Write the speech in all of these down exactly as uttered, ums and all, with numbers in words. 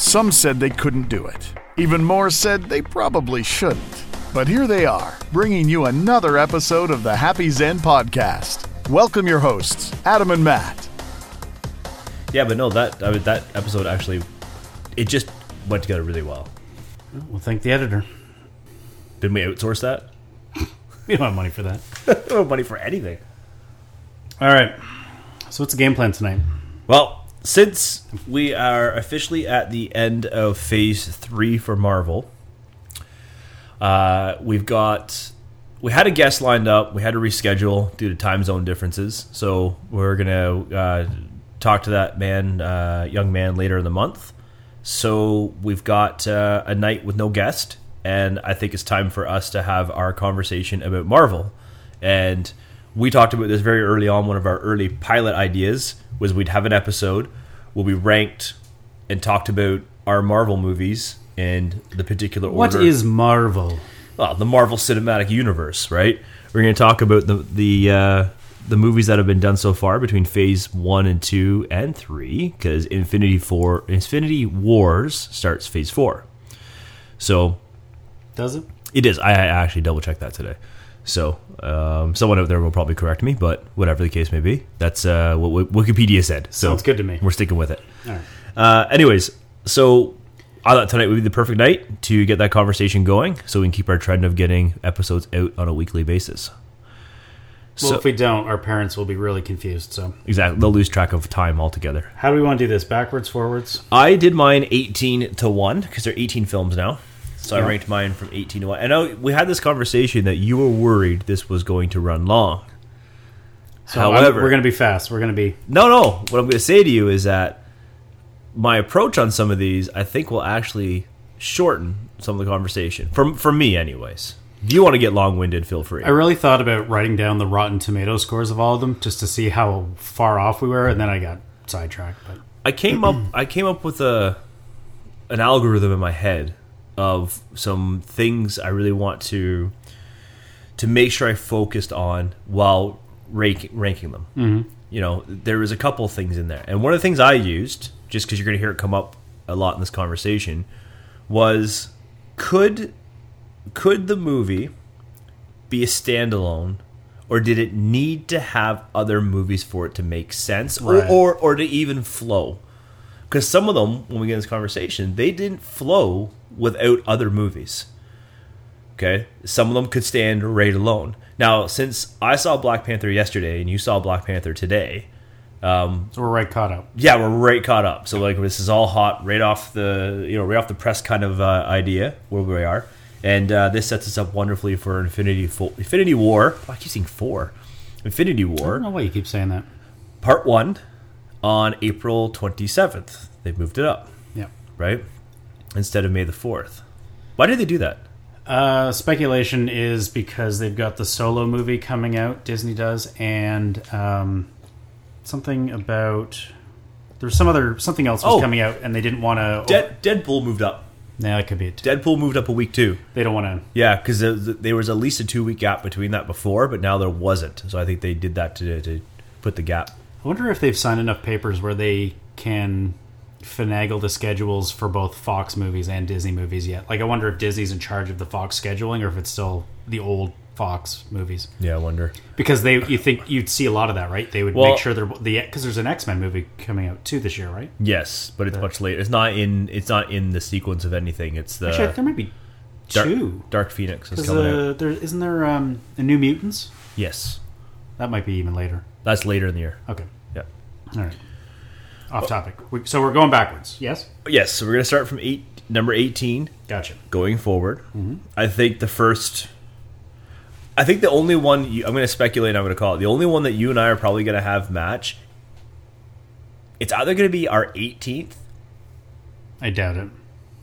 Some said they couldn't do it. Even more said they probably shouldn't. But here they are, bringing you another episode of the Happy Zen Podcast. Welcome your hosts, Adam and Matt. Yeah, but no, that I mean, that episode actually, it just went together really well. Well, thank the editor. Didn't we outsource that? We don't have money for that. We don't have money for anything. All right. So what's the game plan tonight? Well, since we are officially at the end of Phase three for Marvel, uh, we've got... We had a guest lined up. We had to reschedule due to time zone differences. So we're going to uh, talk to that man, uh, young man later in the month. So we've got uh, a night with no guest. And I think it's time for us to have our conversation about Marvel. And we talked about this very early on. One of our early pilot ideas was we'd have an episode where we ranked and talked about our Marvel movies in the particular order. What is Marvel? Well, the Marvel Cinematic Universe, right? We're going to talk about the the uh, the movies that have been done so far between Phase One and Two and Three, because Infinity Four, Infinity Wars starts Phase Four. So, does it? It is. I, I actually double checked that today. So, um, someone out there will probably correct me, but whatever the case may be, that's uh, what Wikipedia said. So sounds good to me. We're sticking with it. All right. Uh, anyways, so I thought tonight would be the perfect night to get that conversation going, so we can keep our trend of getting episodes out on a weekly basis. Well, so, if we don't, our parents will be really confused. So exactly, they'll lose track of time altogether. How do we want to do this? Backwards, forwards? I did mine eighteen to one because there are eighteen films now. So yeah. I ranked mine from eighteen to one. And I, we had this conversation that you were worried this was going to run long. So However, I'm, we're going to be fast. We're going to be... No, no. What I'm going to say to you is that my approach on some of these, I think, will actually shorten some of the conversation. For, for me, anyways. If you want to get long-winded, feel free. I really thought about writing down the Rotten Tomato scores of all of them just to see how far off we were, and then I got sidetracked. But I came up I came up with a an algorithm in my head of some things I really want to to make sure I focused on while rank, ranking them. Mm-hmm. You know, there was a couple things in there. And one of the things I used, just because you're going to hear it come up a lot in this conversation, was could could the movie be a standalone, or did it need to have other movies for it to make sense, right. or, or or to even flow? Because some of them, when we get in this conversation, they didn't flow without other movies. Okay? Some of them could stand right alone. Now, since I saw Black Panther yesterday and you saw Black Panther today, um, so we're right caught up. Yeah, we're right caught up. So like this is all hot, right off the you know right off the press kind of uh, idea where we are, and uh, this sets us up wonderfully for Infinity Fo- Infinity War. Oh, I keep saying four. Infinity War. I don't know why you keep saying that. Part one on April twenty-seventh. They've moved it up. Yeah. Right? Instead of May the fourth. Why did they do that? Uh, speculation is because they've got the Solo movie coming out, Disney does, and um, something about... There's some other... Something else was oh, coming out, and they didn't want to... Dead, Deadpool moved up. Yeah, that could be it. Deadpool moved up a week too. They don't want to... Yeah, because there, there was at least a two-week gap between that before, but now there wasn't. So I think they did that to, to put the gap. I wonder if they've signed enough papers where they can finagle the schedules for both Fox movies and Disney movies yet. Like, I wonder if Disney's in charge of the Fox scheduling or if it's still the old Fox movies. Yeah, I wonder. Because they, you think you'd see a lot of that, right? They would well, make sure they're the because there's an X-Men movie coming out too this year, right? Yes, but it's the, much later. It's not in. It's not in the sequence of anything. It's the actually there might be Dark, two. Dark Phoenix is coming uh, out. There isn't there um, a New Mutants? Yes, that might be even later. That's later in the year. Okay. Yeah. All right. Off topic. We, so we're going backwards. Yes. Yes. So we're going to start from eight, number eighteen. Gotcha. Going forward, mm-hmm. I think the first. I think the only one you, I'm going to speculate. I'm going to call it the only one that you and I are probably going to have match. It's either going to be our eighteenth. I doubt it.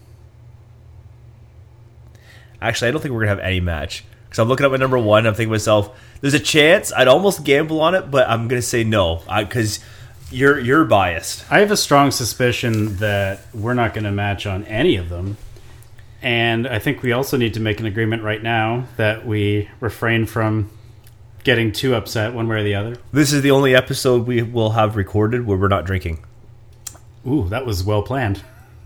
Actually, I don't think we're going to have any match. Because I'm looking at my number one, I'm thinking to myself, there's a chance. I'd almost gamble on it, but I'm going to say no. Because you're you're biased. I have a strong suspicion that we're not going to match on any of them. And I think we also need to make an agreement right now that we refrain from getting too upset one way or the other. This is the only episode we will have recorded where we're not drinking. Ooh, that was well planned.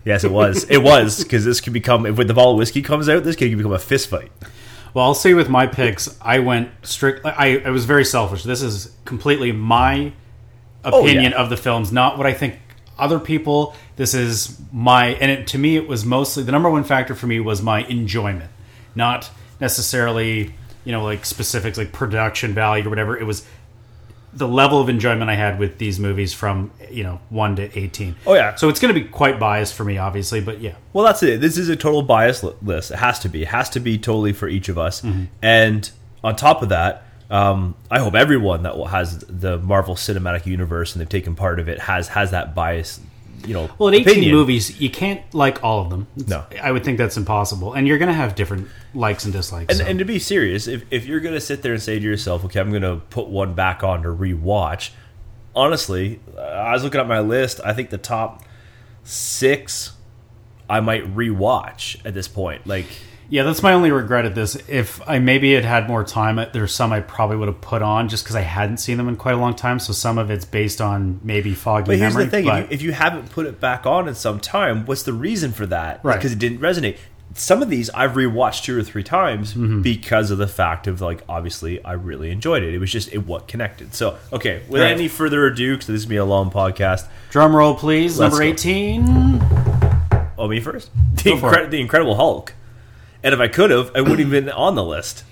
Yes, it was. It was, because this could become, if when the bottle of whiskey comes out, this could become a fist fight. Well, I'll say with my picks, I went strict. I, I was very selfish. This is completely my opinion oh, yeah. of the films, not what I think other people. This is my, and it, to me, it was mostly, the number one factor for me was my enjoyment, not necessarily, you know, like specifics like production value or whatever. It was the level of enjoyment I had with these movies from, you know, one to eighteen. Oh, yeah. So it's going to be quite biased for me, obviously, but yeah. Well, that's it. This is a total bias li- list. It has to be. It has to be totally for each of us. Mm-hmm. And on top of that, um, I hope everyone that has the Marvel Cinematic Universe and they've taken part of it has has that bias, you know, well, at eighteen opinion. movies, you can't like all of them. It's, no. I would think that's impossible. And you're going to have different likes and dislikes. And, so. and to be serious, if, if you're going to sit there and say to yourself, okay, I'm going to put one back on to rewatch, honestly, uh, I was looking at my list. I think the top six I might rewatch at this point. Like, yeah, that's my only regret at this. If I maybe had had more time, there's some I probably would have put on just because I hadn't seen them in quite a long time. So some of it's based on maybe foggy but here's memory. the thing: but, if, you, if you haven't put it back on in some time, what's the reason for that? Right. Because it didn't resonate. Some of these I've rewatched two or three times mm-hmm. because of the fact of, like, obviously I really enjoyed it. It was just it what connected. So okay, without right. any further ado, because this is gonna be a long podcast. Drum roll, please. Let's Number go. eighteen. Oh, me first. The, Go for Incre- it. the Incredible Hulk. And if I could have, I wouldn't have been on the list.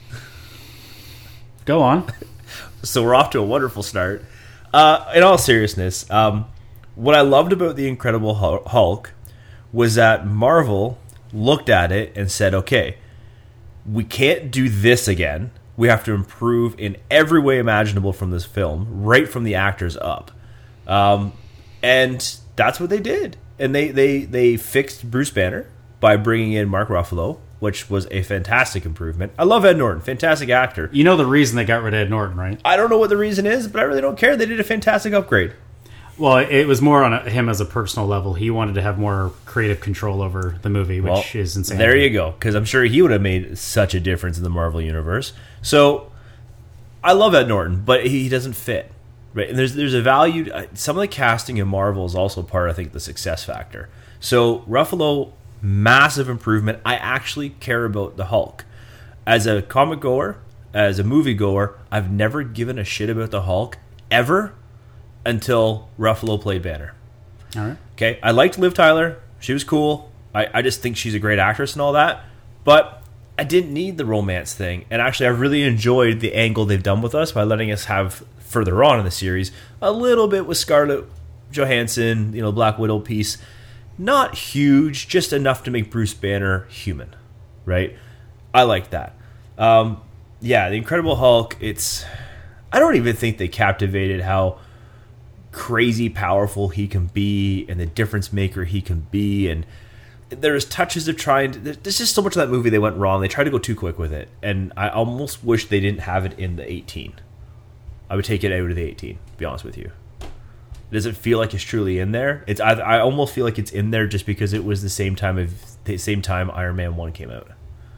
Go on. So we're off to a wonderful start. Uh, in all seriousness, um, what I loved about The Incredible Hulk was that Marvel looked at it and said, okay, we can't do this again. We have to improve in every way imaginable from this film, right from the actors up. Um, and that's what they did. And they, they, they fixed Bruce Banner by bringing in Mark Ruffalo, which was a fantastic improvement. I love Ed Norton, fantastic actor. You know the reason they got rid of Ed Norton, right? I don't know what the reason is, but I really don't care. They did a fantastic upgrade. Well, it was more on a, him as a personal level. He wanted to have more creative control over the movie, which well, is insane. There you go, because I'm sure he would have made such a difference in the Marvel Universe. So, I love Ed Norton, but he doesn't fit. Right? And there's there's a value. Some of the casting in Marvel is also part, I think, the success factor. So, Ruffalo, massive improvement. I actually care about the Hulk. As a comic goer, as a movie goer, I've never given a shit about the Hulk ever until Ruffalo played Banner. All right. Okay, I liked Liv Tyler. She was cool. I, I just think she's a great actress and all that. But I didn't need the romance thing. And actually, I really enjoyed the angle they've done with us by letting us have, further on in the series, a little bit with Scarlett Johansson, you know, Black Widow piece. Not huge, just enough to make Bruce Banner human, right? I like that. Um, yeah, The Incredible Hulk, it's... I don't even think they captivated how crazy powerful he can be and the difference maker he can be. And there's touches of trying to... There's just so much of that movie they went wrong. They tried to go too quick with it. And I almost wish they didn't have it in the eighteen. I would take it out of the eighteen, to be honest with you. Does it feel like it's truly in there? It's I, I almost feel like it's in there just because it was the same time of the same time Iron Man one came out.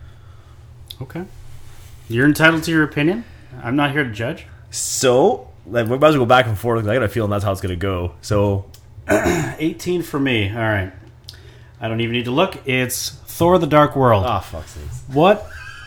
Okay. You're entitled to your opinion. I'm not here to judge. So, like, we might as well go back and forth because I got a feeling that's how it's going to go. So, eighteen for me. All right. I don't even need to look. It's Thor: The Dark World. oh fuck sakes. What?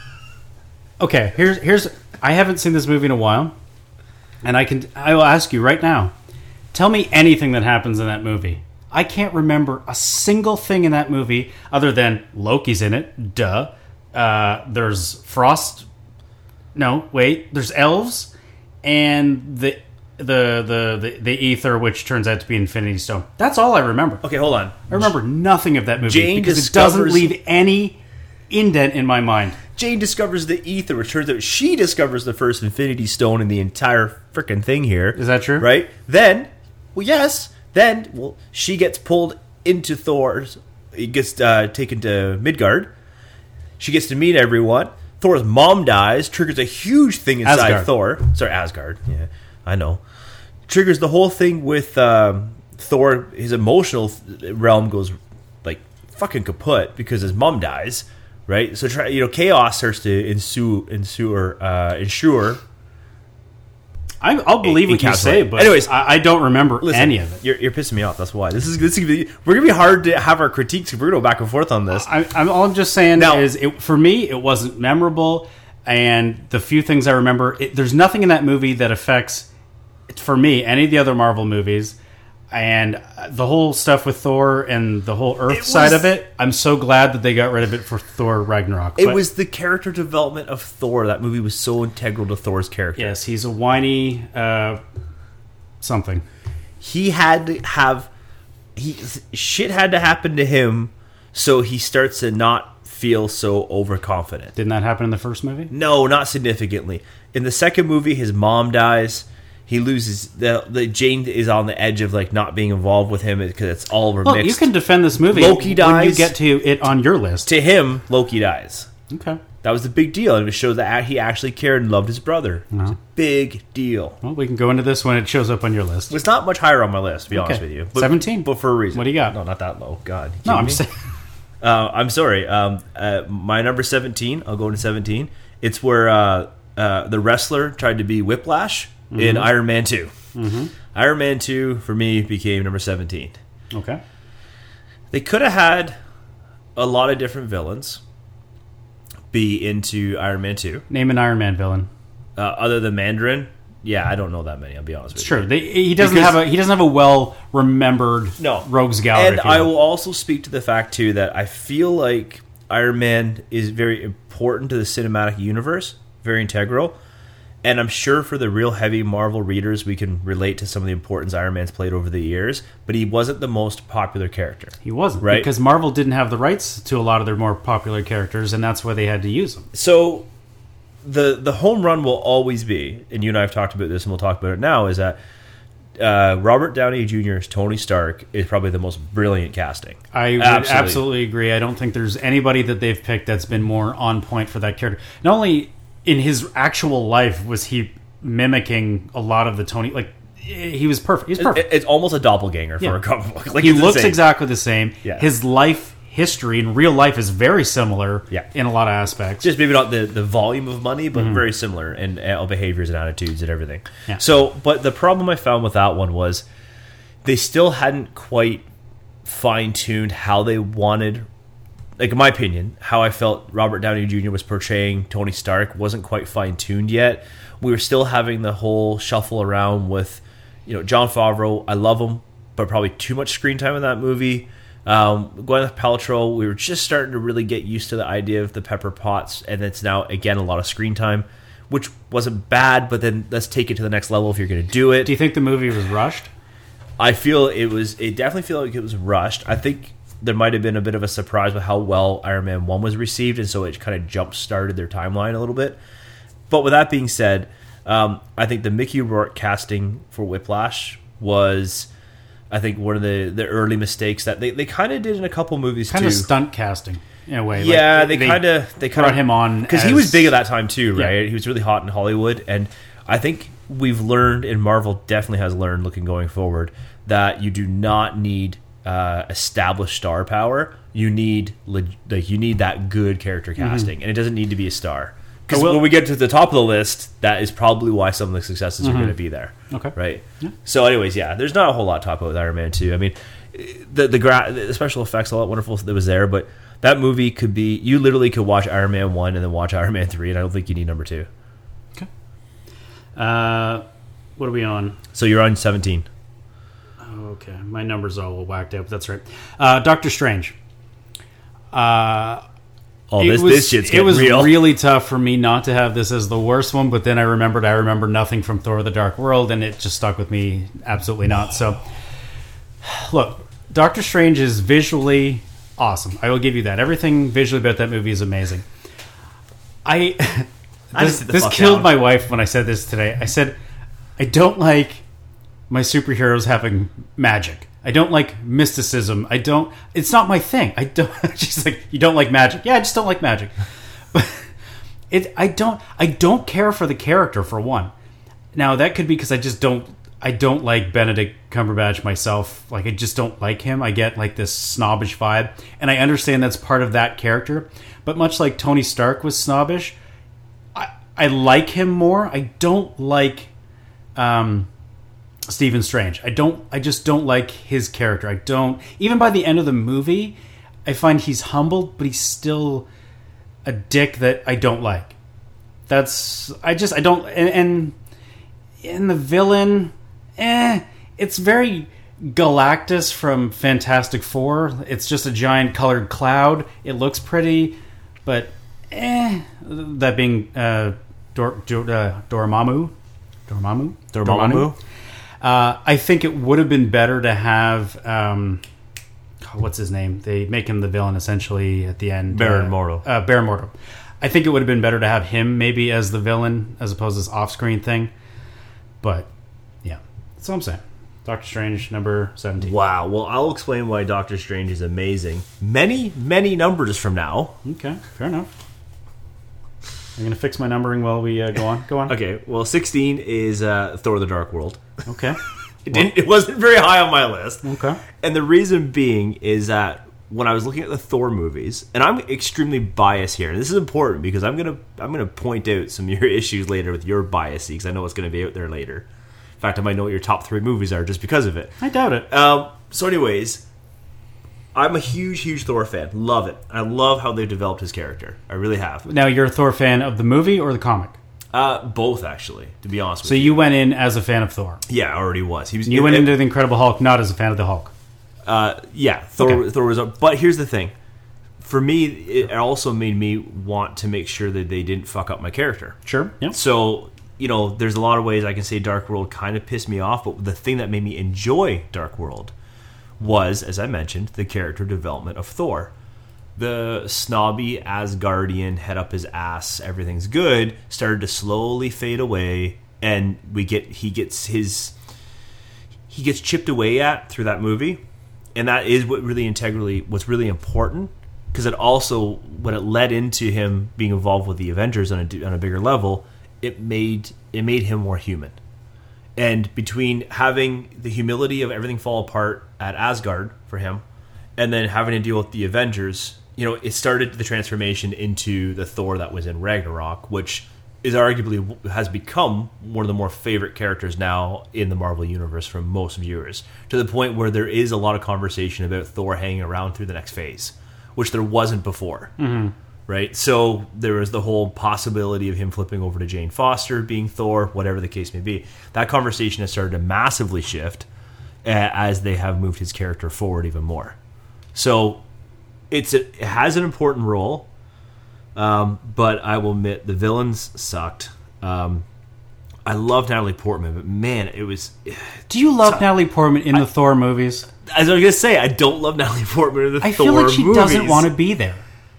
Okay, here's here's. I haven't seen this movie in a while, and I can. I will ask you right now. Tell me anything that happens in that movie. I can't remember a single thing in that movie other than Loki's in it. Duh. Uh, there's Frost. No, wait. There's elves, and the the the the the ether, which turns out to be Infinity Stone. That's all I remember. Okay, hold on. I remember nothing of that movie Jane because discovers- it doesn't leave any indent in my mind. Jane discovers the ether, which turns out she discovers the first Infinity Stone in the entire freaking thing here. Is that true? Right? Then, well, yes. Then, well, she gets pulled into Thor's. He gets uh, taken to Midgard. She gets to meet everyone. Thor's mom dies, triggers a huge thing inside Asgard. Thor. Sorry, Asgard. Yeah, I know. Triggers the whole thing with um, Thor. His emotional realm goes like fucking kaput because his mom dies. Right, so try, you know, chaos starts to ensue, ensure, uh, ensure. I, I'll believe what you say, but anyways, I, I don't remember listen, any of it. You're, you're pissing me off. That's why this is this is gonna be, we're gonna be hard to have our critiques. We're gonna go back and forth on this. I, I'm all I'm just saying now, is it, for me, it wasn't memorable, and the few things I remember, it, there's nothing in that movie that affects, for me, any of the other Marvel movies. And the whole stuff with Thor and the whole Earth was, side of it, I'm so glad that they got rid of it for Thor Ragnarok. It but, was the character development of Thor. That movie was so integral to Thor's character. Yes, he's a whiny uh, something. He had to have... he shit had to happen to him so he starts to not feel so overconfident. Didn't that happen in the first movie? No, not significantly. In the second movie, his mom dies... He loses the the Jane is on the edge of like not being involved with him because it's all over well, mixed. You can defend this movie. Loki dies. When you get to it on your list. To him, Loki dies. Okay, that was the big deal, and it shows that he actually cared and loved his brother. Uh-huh. It was a big deal. Well, we can go into this when it shows up on your list. It's not much higher on my list, to be okay. honest with you. But, Seventeen, but for a reason. What do you got? No, not that low. God, no, I'm saying. uh, I'm sorry. Um, uh, my number seventeen. I'll go into seventeen. It's where uh, uh, the wrestler tried to be Whiplash mm-hmm. in Iron Man two. Mm-hmm. Iron Man two, for me, became number seventeen. Okay. They could have had a lot of different villains be into Iron Man two. Name an Iron Man villain. Uh, other than Mandarin, yeah, I don't know that many, I'll be honest with it's you. It's true. They, he doesn't because, have a he doesn't have a well-remembered no. rogues gallery. And I will also speak to the fact, too, that I feel like Iron Man is very important to the cinematic universe, very integral. And I'm sure for the real heavy Marvel readers, we can relate to some of the importance Iron Man's played over the years. But he wasn't the most popular character. He wasn't. Right? Because Marvel didn't have the rights to a lot of their more popular characters, and that's why they had to use them. So the the home run will always be, and you and I have talked about this, and we'll talk about it now, is that uh, Robert Downey Junior's Tony Stark is probably the most brilliant casting. I would absolutely. absolutely agree. I don't think there's anybody that they've picked that's been more on point for that character. Not only... in his actual life, was he mimicking a lot of the Tony? Like, he was perfect. He's perfect. It's almost a doppelganger yeah. for a comic book. Like, he looks insane. Exactly the same. Yeah. His life history in real life is very similar yeah. in a lot of aspects. Just maybe not the, the volume of money, but mm-hmm. very similar in uh, behaviors and attitudes and everything. Yeah. So, but the problem I found with that one was they still hadn't quite fine-tuned how they wanted... Like, in my opinion, how I felt Robert Downey Junior was portraying Tony Stark wasn't quite fine-tuned yet. We were still having the whole shuffle around with, you know, Jon Favreau. I love him, but probably too much screen time in that movie. Um, Gwyneth Paltrow, we were just starting to really get used to the idea of the Pepper Potts, and it's now, again, a lot of screen time, which wasn't bad, but then let's take it to the next level if you're going to do it. Do you think the movie was rushed? I feel it was, it definitely feel like it was rushed. I think there might have been a bit of a surprise with how well Iron Man one was received, and so it kind of jump-started their timeline a little bit. But with that being said, um, I think the Mickey Rourke casting for Whiplash was, I think, one of the, the early mistakes that they, they kind of did in a couple movies, kind too. Kind of stunt casting, in a way. Yeah, like, they, they kind of... they brought him on because he was big at that time, too, right? Yeah. He was really hot in Hollywood, and I think we've learned, and Marvel definitely has learned, looking going forward, that you do not need... Uh, established star power. You need like you need that good character casting, mm-hmm. and it doesn't need to be a star. Because when we get to the top of the list, that is probably why some of the successes mm-hmm. are going to be there. Okay, right? Yeah. So, anyways, yeah, there's not a whole lot to talk about with Iron Man two. I mean, the the, gra- the special effects, a lot wonderful that was there, but that movie could be. You literally could watch Iron Man one and then watch Iron Man three, and I don't think you need number two. Okay. Uh, what are we on? So you're on seventeen. Okay, my numbers are all whacked out, but that's right. Uh, Doctor Strange. Uh, oh, this, was, this shit's getting It was real. really tough for me not to have this as the worst one, but then I remembered I remember nothing from Thor the Dark World, and it just stuck with me absolutely not. So, look, Doctor Strange is visually awesome. I will give you that. Everything visually about that movie is amazing. I... I this this killed down. my wife when I said this today. I said, I don't like... my superheroes having magic. I don't like mysticism. I don't... It's not my thing. I don't... She's like, you don't like magic? Yeah, I just don't like magic. But it, I don't... I don't care for the character, for one. Now, that could be because I just don't... I don't like Benedict Cumberbatch myself. Like, I just don't like him. I get, like, this snobbish vibe. And I understand that's part of that character. But much like Tony Stark was snobbish, I, I like him more. I don't like... um, Stephen Strange. I don't. I just don't like his character. I don't. Even by the end of the movie, I find he's humbled, but he's still a dick that I don't like. That's. I just. I don't. And, and in the villain, eh, it's very Galactus from Fantastic Four. It's just a giant colored cloud. It looks pretty, but eh. That being uh, Dor, Dor, uh, Dormammu, Dormammu, Dormammu. Uh, I think it would have been better to have um, what's his name? They make him the villain essentially at the end. Baron uh, Mordo. Uh, Baron Mordo. I think it would have been better to have him maybe as the villain as opposed to this off-screen thing. But yeah, that's what I'm saying. Doctor Strange, number seventeen. Wow. Well, I'll explain why Doctor Strange is amazing. Many, many numbers from now. Okay, fair enough. I'm going to fix my numbering while we uh, go on. Go on. Okay. Well, sixteen is uh, Thor: The Dark World. Okay. It didn't. It wasn't very high on my list. Okay. And the reason being is that when I was looking at the Thor movies, and I'm extremely biased here, and this is important because I'm gonna I'm gonna point out some of your issues later with your bias because I know it's gonna be out there later. In fact, I might know what your top three movies are just because of it. I doubt it. Um, so, anyways, I'm a huge, huge Thor fan. Love it. I love how they've developed his character. I really have. Now, you're a Thor fan of the movie or the comic? Uh, both, actually, to be honest with So you. you went in as a fan of Thor. Yeah, I already was. He was. You it, went it, into the Incredible Hulk not as a fan of the Hulk. Uh, yeah, Thor. Okay. Thor was. But here's the thing. For me, it also made me want to make sure that they didn't fuck up my character. Sure. Yeah. So, you know, there's a lot of ways I can say Dark World kind of pissed me off, but the thing that made me enjoy Dark World was, as I mentioned, the character development of Thor. The snobby Asgardian, head up his ass, everything's good, started to slowly fade away, and we get he gets his he gets chipped away at through that movie, and that is what really integrally what's really important, because it also, when it led into him being involved with the Avengers on a on a bigger level, it made it made him more human. And between having the humility of everything fall apart at Asgard for him, and then having to deal with the Avengers, you know, it started the transformation into the Thor that was in Ragnarok, which is arguably has become one of the more favorite characters now in the Marvel Universe from most viewers, to the point where there is a lot of conversation about Thor hanging around through the next phase, which there wasn't before. Mm-hmm. Right? So there was the whole possibility of him flipping over to Jane Foster being Thor, whatever the case may be. That conversation has started to massively shift uh, as they have moved his character forward even more. So it's a, it has an important role, um, but I will admit the villains sucked. Um, I love Natalie Portman, but man, it was... Do you love Natalie Portman in I, the Thor movies? As I was going to say, I don't love Natalie Portman in the I Thor feel like she movies. doesn't want to be there.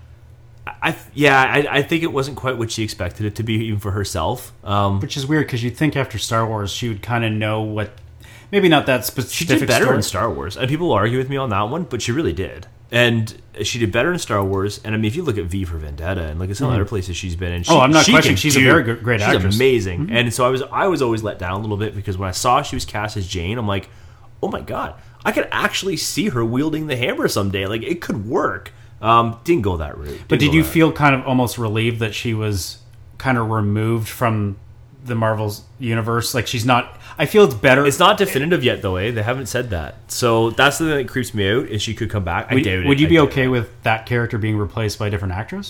I, yeah, I, I think it wasn't quite what she expected it to be, even for herself. Um, Which is weird, because you'd think after Star Wars she would kind of know what... Maybe not that specific She did better story. in Star Wars. And people will argue with me on that one, but she really did. And she did better in Star Wars. And I mean, if you look at V for Vendetta and look at some mm. other places she's been in, she, oh, I'm not she questioning. She's do, a very good, great she's actress. She's amazing. Mm-hmm. And so I was, I was always let down a little bit, because when I saw she was cast as Jane, I'm like, oh my god, I could actually see her wielding the hammer someday. Like, it could work. Um, didn't go that route. Didn't but did you that. feel kind of almost relieved that she was kind of removed from the Marvel's universe? Like, she's not... I feel it's better... It's not definitive yet, though, eh? They haven't said that. So that's the thing that creeps me out, is she could come back. Would, I doubt it. Would you be I okay with that character being replaced by a different actress?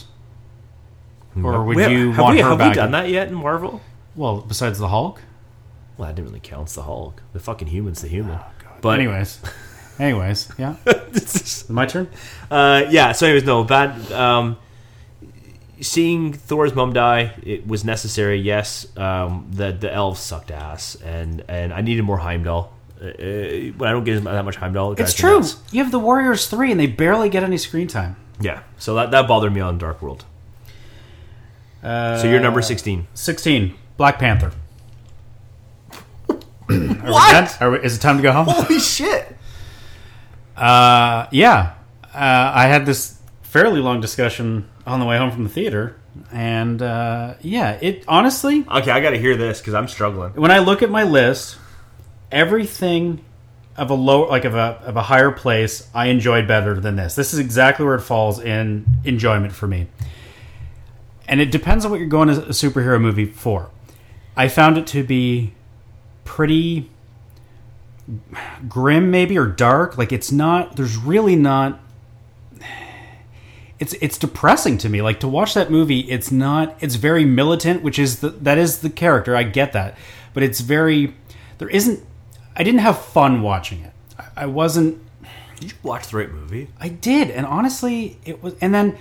Or would Wait, you have want we, her have back? Have we done that yet in Marvel? Well, besides the Hulk? Well, that didn't really count. It's the Hulk. The fucking human's the human. Oh, God. But anyways... Anyways, yeah. My turn? Uh, yeah, so anyways, no, bad... Um, seeing Thor's mom die, it was necessary, yes. Um, the the elves sucked ass, and, and I needed more Heimdall. Uh, when I don't get that much Heimdall... It's true. Nuts. You have the Warriors three, and they barely get any screen time. Yeah, so that, that bothered me on Dark World. Uh, so you're number sixteen. sixteen, Black Panther. What? Are we, is it time to go home? Holy shit! Uh, yeah. Uh, I had this fairly long discussion on the way home from the theater, and uh, yeah, it honestly... Okay, I gotta hear this, because I'm struggling. When I look at my list, everything of a low, like of a of a higher place, I enjoyed better than this. This is exactly where it falls in enjoyment for me. And it depends on what you're going to a superhero movie for. I found it to be pretty grim, maybe, or dark. Like, it's not. There's really not. It's it's depressing to me. Like, to watch that movie, it's not. It's very militant, which is the that is the character. I get that, but it's very. There isn't. I didn't have fun watching it. I, I wasn't. Did you watch the right movie? I did, and honestly, it was. And then,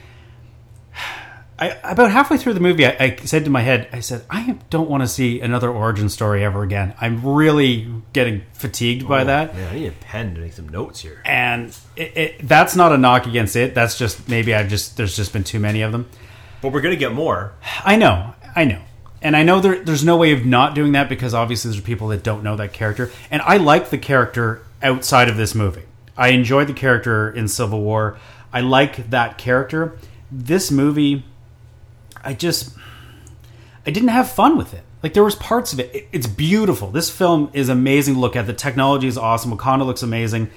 I about halfway through the movie, I, I said to my head, I said, I don't want to see another origin story ever again. I'm really getting fatigued by oh, that. Man, I need a pen to make some notes here. And it, it, that's not a knock against it. That's just maybe I've just there's just been too many of them. But we're gonna get more. I know, I know. And I know there, there's no way of not doing that because obviously there's people that don't know that character. And I like the character outside of this movie. I enjoyed the character in Civil War. I like that character. This movie, I just, I didn't have fun with it. Like, there was parts of it. it. It's beautiful. This film is amazing to look at. The technology is awesome. Wakanda looks amazing.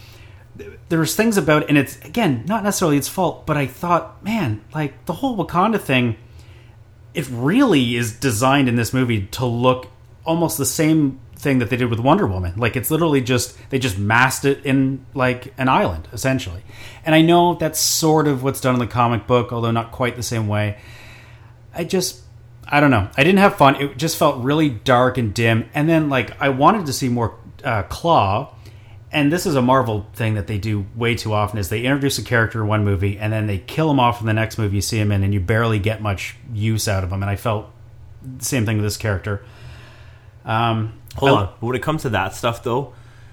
There's things about it, and it's, again, not necessarily its fault, but I thought, man, like, the whole Wakanda thing, it really is designed in this movie to look almost the same thing that they did with Wonder Woman. Like, it's literally just, they just masked it in, like, an island, essentially. And I know that's sort of what's done in the comic book, although not quite the same way. I just, I don't know. I didn't have fun. It just felt really dark and dim. And then, like, I wanted to see more uh, Claw. And this is a Marvel thing that they do way too often, is they introduce a character in one movie, and then they kill him off in the next movie you see him in, and you barely get much use out of him. And I felt the same thing with this character. Um, Hold I, on. But when it comes to that stuff, though,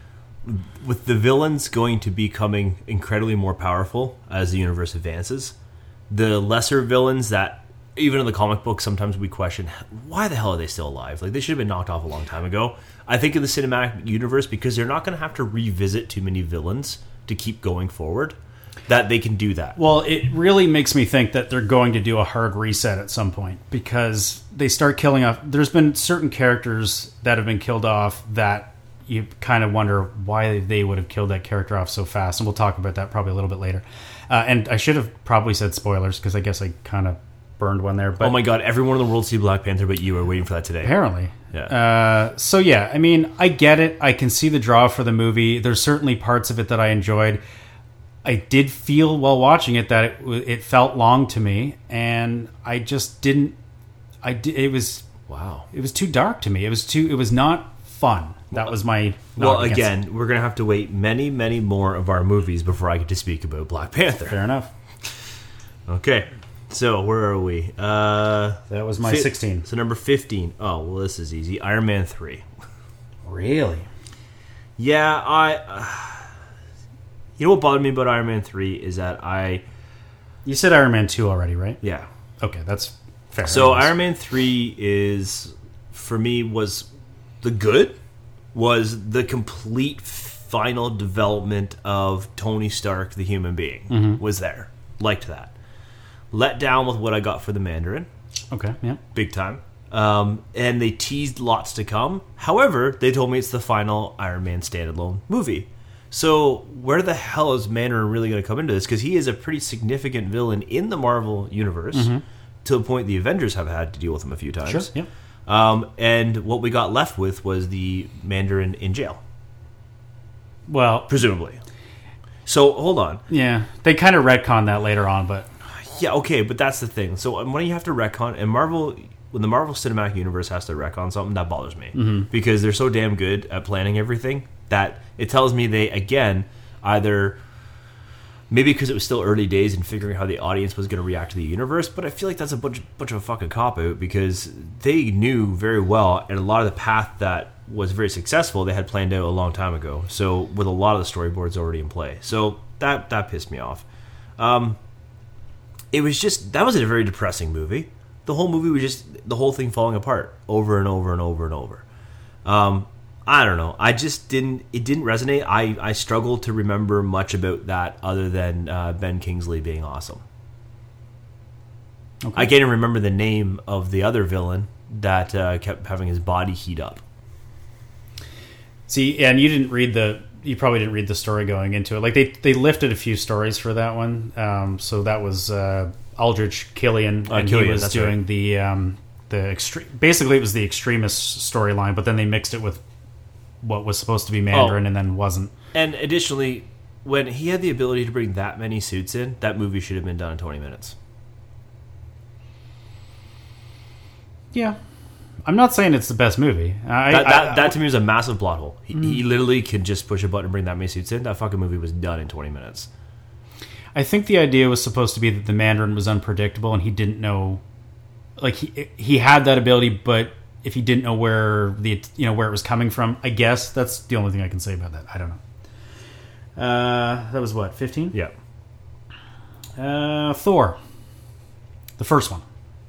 with the villains going to be becoming incredibly more powerful as the universe advances, the lesser villains that, even in the comic book, sometimes we question, why the hell are they still alive? Like, they should have been knocked off a long time ago. I think in the cinematic universe, because they're not going to have to revisit too many villains to keep going forward, that they can do that. Well, it really makes me think that they're going to do a hard reset at some point, because they start killing off. There's been certain characters that have been killed off that you kind of wonder why they would have killed that character off so fast. And we'll talk about that probably a little bit later. Uh, and I should have probably said spoilers, because I guess I kind of burned one there. But oh my god, everyone in the world see Black Panther, but you are waiting for that today. Apparently. Yeah. Uh, so yeah, I mean, I get it. I can see the draw for the movie. There's certainly parts of it that I enjoyed. I did feel while watching it that it, it felt long to me, and I just didn't. I did, it was wow. It was too dark to me. It was too. It was not fun. That was my. Well, again, it. we're gonna have to wait many, many more of our movies before I get to speak about Black Panther. Fair enough. Okay, so where are we? Uh, that was my fi- sixteen. So number fifteen. Oh well, this is easy. Iron Man three. Really? Yeah, I. Uh, You know what bothered me about Iron Man three is that I... You said Iron Man two already, right? Yeah. Okay, that's fair. So Iron Man three is, for me, was the good, was the complete final development of Tony Stark, the human being, mm-hmm. was there. Liked that. Let down with what I got for the Mandarin. Okay, yeah. Big time. Um, and they teased lots to come. However, they told me it's the final Iron Man standalone movie. So where the hell is Mandarin really going to come into this? Because he is a pretty significant villain in the Marvel universe, mm-hmm. to the point the Avengers have had to deal with him a few times. Sure, yeah. Um, and what we got left with was the Mandarin in jail. Well, presumably. So hold on. Yeah, they kind of retcon that later on, but yeah, okay, but that's the thing. So when you have to retcon, and Marvel, when the Marvel Cinematic Universe has to retcon something, that bothers me, mm-hmm. because they're so damn good at planning everything that it tells me they, again, either maybe because it was still early days and figuring how the audience was going to react to the universe, but I feel like that's a bunch, bunch of a fucking cop-out, because they knew very well, and a lot of the path that was very successful they had planned out a long time ago, so with a lot of the storyboards already in play. So that that pissed me off. Um, it was just, that was a very depressing movie. The whole movie was just, the whole thing falling apart over and over and over and over. Um, I don't know. I just didn't, it didn't resonate. I, I struggled to remember much about that other than uh, Ben Kingsley being awesome. Okay. I can't even remember the name of the other villain that uh, kept having his body heat up. See, and you didn't read the, you probably didn't read the story going into it. Like, they, they lifted a few stories for that one. Um, so that was uh, Aldrich Killian, uh, and Killian, he was doing right. the, um, the extre- basically it was the Extremis storyline, but then they mixed it with what was supposed to be Mandarin Oh. and then wasn't. And additionally, when he had the ability to bring that many suits in, that movie should have been done in twenty minutes. Yeah. I'm not saying it's the best movie. I, That, that, I, that to me was a massive plot hole. He, he literally could just push a button and bring that many suits in. That fucking movie was done in twenty minutes. I think the idea was supposed to be that the Mandarin was unpredictable and he didn't know, like he he had that ability, but if he didn't know where the you know where it was coming from, I guess that's the only thing I can say about that. I don't know. Uh, that was what, fifteen? Yeah. Uh, Thor, the first one.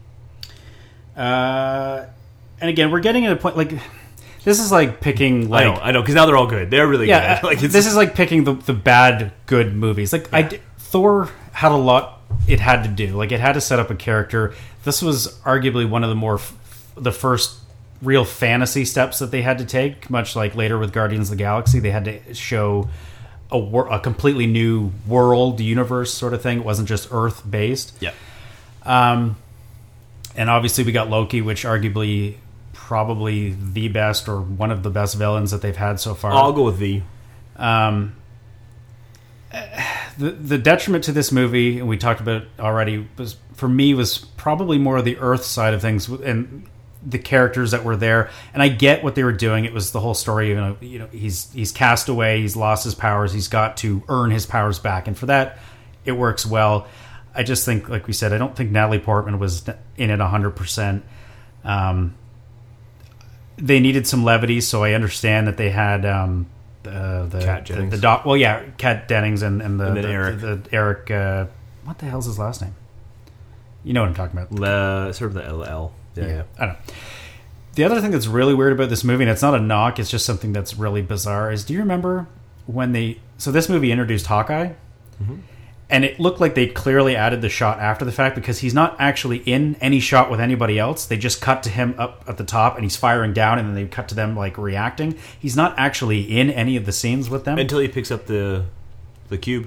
Uh, and again, we're getting at a point like this is like picking like I know, I know, because now they're all good. They're really yeah, good. Like it's, this is like picking the, the bad good movies. Like I d Thor had a lot it had to do. Like it had to set up a character. This was arguably one of the more f the first real fantasy steps that they had to take. Much like later with Guardians of the Galaxy, they had to show a, wor a completely new world, universe sort of thing. It wasn't just Earth based. yeah. Um, and obviously we got Loki, which arguably probably the best or one of the best villains that they've had so far. I'll go with V. Um, the the detriment to this movie, and we talked about it already, was for me was probably more of the Earth side of things and the characters that were there. And I get what they were doing. It was the whole story. You know, you know, he's he's cast away. He's lost his powers. He's got to earn his powers back, and for that, it works well. I just think, like we said, I don't think Natalie Portman was in it one hundred percent. Um, they needed some levity, so I understand that they had um, the the Kat the, Dennings. the doc. Well, yeah, Kat Dennings and, and the And then the, Eric. The, the Eric. Uh, what the hell's his last name? You know what I'm talking about. Le, sort of the L L. Yeah, yeah. I don't know. The other thing that's really weird about this movie, and it's not a knock, it's just something that's really bizarre, is do you remember when they... So this movie introduced Hawkeye, Mm-hmm. and it looked like they clearly added the shot after the fact because he's not actually in any shot with anybody else. They just cut to him up at the top, and he's firing down, and then they cut to them like reacting. He's not actually in any of the scenes with them. Until he picks up the the cube.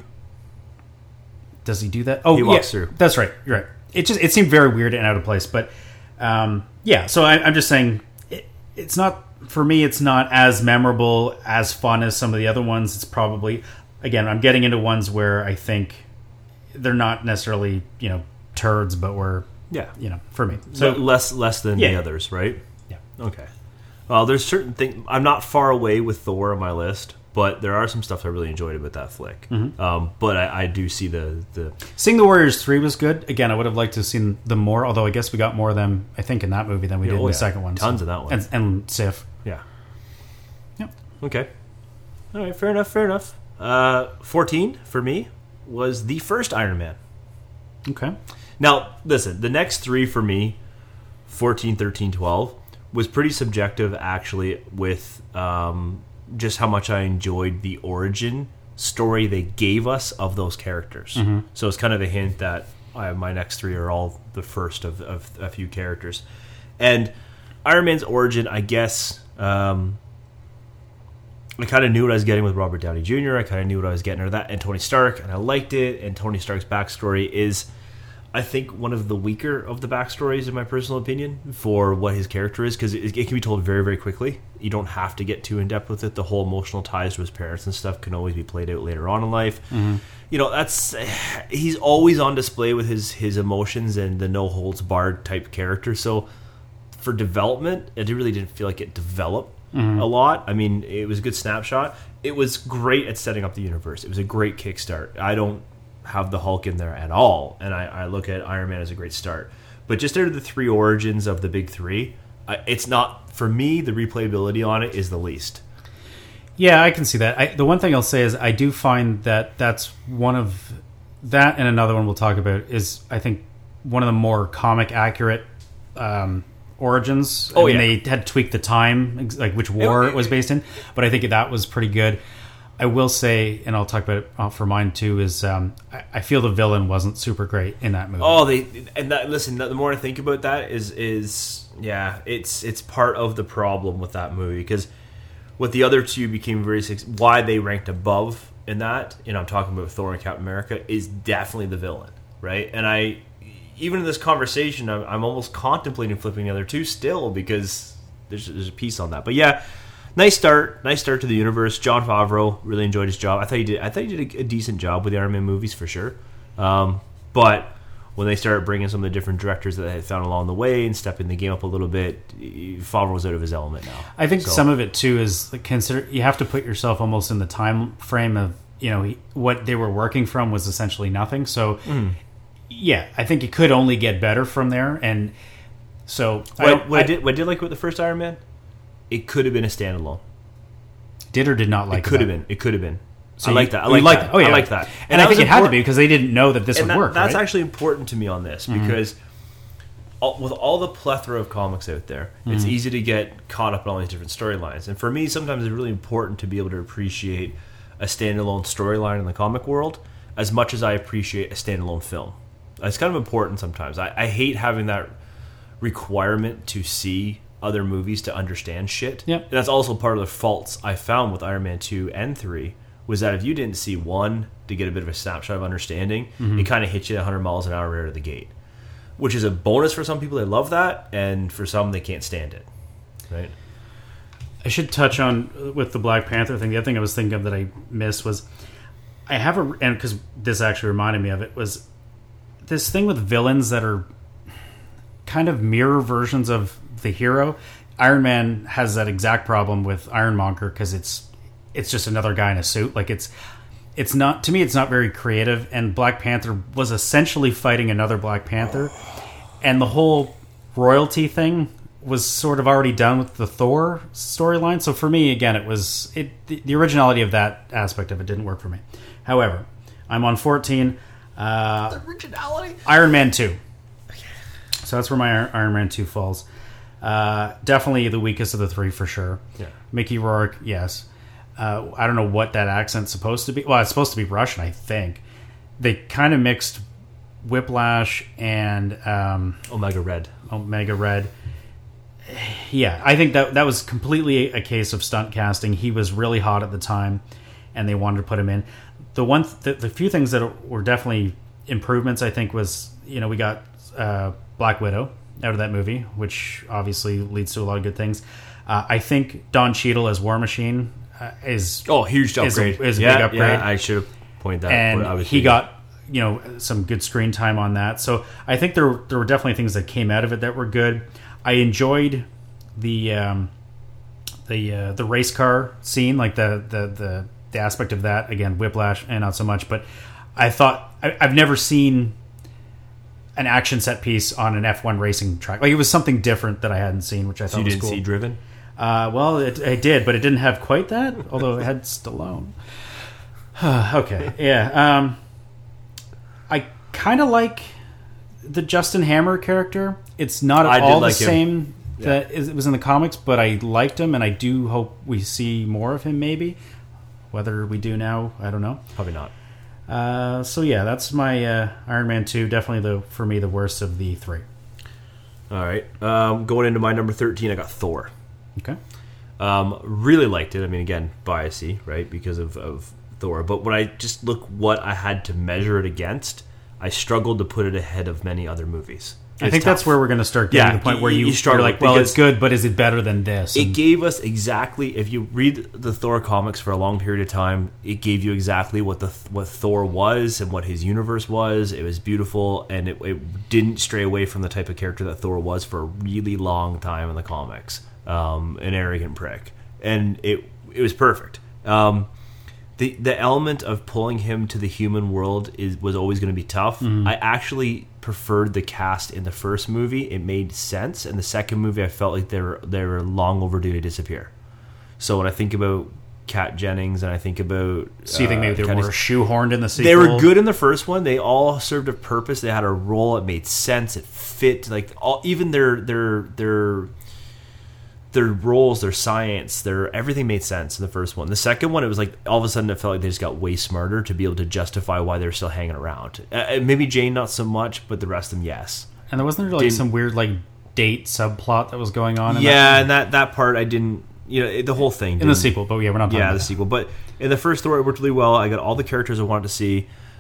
Does he do that? Oh, He walks yeah, through. That's right. You're right. It just it seemed very weird and out of place. But um, yeah, so I, I'm just saying it, it's not for me. It's not as memorable, as fun as some of the other ones. It's probably again, I'm getting into ones where I think they're not necessarily you know turds, but were Yeah. you know for me. So So less less than Yeah. the others, right? yeah, Okay. Well, there's certain things. I'm not far away with Thor on my list, but there are some stuff I really enjoyed about that flick. Mm-hmm. Um, but I, I do see the the Seeing the Warriors three was good. Again, I would have liked to have seen them more. Although I guess we got more of them, I think, in that movie than we Yeah, did oh in the yeah. second one. Tons of that one. and, and Sif. yeah. Yep. Okay. All right. Fair enough. Fair enough. Uh, fourteen for me was the first Iron Man. Okay. Now, listen, the next three for me, fourteen, thirteen, twelve, was pretty subjective, actually, with um, just how much I enjoyed the origin story they gave us of those characters. Mm-hmm. So it's kind of a hint that I, my next three are all the first of, of a few characters. And Iron Man's origin, I guess, um, I kind of knew what I was getting with Robert Downey Junior I kind of knew what I was getting out of that, and Tony Stark, and I liked it. And Tony Stark's backstory is, I think, one of the weaker of the backstories, in my personal opinion, for what his character is, because it, it can be told very, very quickly. You don't have to get too in depth with it. The whole emotional ties to his parents and stuff can always be played out later on in life. Mm-hmm. You know, that's he's always on display with his his emotions and the no holds barred type character. So for development, it really didn't feel like it developed Mm-hmm. a lot. I mean, it was a good snapshot. It was great at setting up the universe. It was a great kickstart. I don't have the Hulk in there at all, and I, I look at Iron Man as a great start. But just out of the three origins of the big three, I, it's not, for me, the replayability on it is the least. Yeah, I can see that. I, the one thing I'll say is I do find that that's one of that, and another one we'll talk about is I think one of the more comic accurate um, origins. Oh, I mean, yeah. they had tweaked the time, ex- like which war It- it was based in, but I think that was pretty good. I will say, and I'll talk about it uh, for mine too, is um, I, I feel the villain wasn't super great in that movie. Oh, they and that, listen. The more I think about that, is is yeah, it's it's part of the problem with that movie, because what the other two became very why they ranked above in that. You know, I'm talking about Thor and Captain America is definitely the villain, right? And I even in this conversation, I'm, I'm almost contemplating flipping the other two still, because there's there's a piece on that. But yeah, nice start. Nice start to the universe. Jon Favreau really enjoyed his job. I thought he did. I thought he did a, a decent job with the Iron Man movies for sure. Um, but when they started bringing some of the different directors that they had found along the way and stepping the game up a little bit, Favreau was out of his element now. I think so. some of it too is like, consider you have to put yourself almost in the time frame of, you know, he, what they were working from was essentially nothing. So mm. yeah, I think it could only get better from there. And so what, I, what I, I did what I did like with the first Iron Man, it could have been a standalone. Did or did not like it? Could that? have been. It could have been. So I you, like that. I like like that. Oh yeah, I like that. And, and I that think it had to important. be because they didn't know that this and would that, work. That's right? actually important to me on this because mm-hmm. all, with all the plethora of comics out there, mm-hmm. it's easy to get caught up in all these different storylines. And for me, sometimes it's really important to be able to appreciate a standalone storyline in the comic world as much as I appreciate a standalone film. It's kind of important sometimes. I, I hate having that requirement to see other movies to understand shit. Yep. And that's also part of the faults I found with Iron Man two and three was that if you didn't see one to get a bit of a snapshot of understanding, mm-hmm. it kind of hit you one hundred miles an hour out of the gate, which is a bonus for some people. They love that, and for some, they can't stand it. Right? I should touch on, with the Black Panther thing, the other thing I was thinking of that I missed was, I have a, and because this actually reminded me of it, was this thing with villains that are kind of mirror versions of the hero. Iron Man has that exact problem with Ironmonger because it's it's just another guy in a suit. Like it's it's not, to me, it's not very creative. And Black Panther was essentially fighting another Black Panther, and the whole royalty thing was sort of already done with the Thor storyline. So for me, again, it was it the, the originality of that aspect of it didn't work for me. However, I'm on fourteen. Uh, the originality. Iron Man two. So that's where my Iron Man two falls. Uh, definitely the weakest of the three for sure. Yeah. Mickey Rourke, yes. Uh, I don't know what that accent's supposed to be. Well, it's supposed to be Russian, I think. They kind of mixed Whiplash and um, Omega Red. Omega Red. Yeah, I think that that was completely a case of stunt casting. He was really hot at the time, and they wanted to put him in. The one, th- the, the few things that were definitely improvements, I think, was, you know, we got uh, Black Widow out of that movie, which obviously leads to a lot of good things. Uh, I think Don Cheadle as War Machine uh, is oh huge upgrade. Is a, is a yeah, big upgrade. Yeah, I should have pointed that. And out. he got, you know, some good screen time on that. So I think there there were definitely things that came out of it that were good. I enjoyed the um, the uh, the race car scene, like the, the the the aspect of that. Again, Whiplash, and not so much. But I thought I, I've never seen an action set piece on an F one racing track. Like, it was something different that I hadn't seen, which I so thought you was didn't cool. see Driven? Uh, well, it, it did, but it didn't have quite that. Although it had Stallone. Okay, yeah. Um, I kind of like the Justin Hammer character. It's not at I all did like the him. same Yeah. that is, it was in the comics, but I liked him, and I do hope we see more of him. Maybe whether we do now, I don't know. Probably not. Uh, so yeah, that's my uh, Iron Man two. Definitely the for me the worst of the three. All right. Um, going into my number thirteen, I got Thor. Okay. Um, really liked it. I mean, again, biasy, right, because of, of Thor. But when I just look what I had to measure it against, I struggled to put it ahead of many other movies. I It's think tough. that's where we're going to start getting Yeah, to the point where you- you, you struggle you're like, well, because it's good, but is it better than this? It And- gave us exactly, if you read the Thor comics for a long period of time, it gave you exactly what the what Thor was and what his universe was. It was beautiful, and it, it didn't stray away from the type of character that Thor was for a really long time in the comics. Um, an arrogant prick. And it it was perfect. Um, the the element of pulling him to the human world is was always going to be tough. Mm-hmm. I actually preferred the cast in the first movie. It made sense. In the second movie, I felt like they were they were long overdue to disappear. So when I think about Kat Jennings and I think about so you think maybe uh, they Katniss- were shoehorned in the sequel? they were good in the first one. They all served a purpose. They had a role. It made sense. It fit. Like all, even their their their their roles, their science, their everything made sense in the first one. The second one, it was like all of a sudden it felt like they just got way smarter to be able to justify why they're still hanging around. Uh, maybe Jane not so much, but the rest of them, yes. And there wasn't there like Didn't- some weird like date subplot that was going on? In Yeah, that? and that that part I didn't. You know, the whole thing in didn't, the sequel, but yeah, we're not talking yeah, about the that. sequel. But in the first Thor, it worked really well. I got all the characters I wanted to see.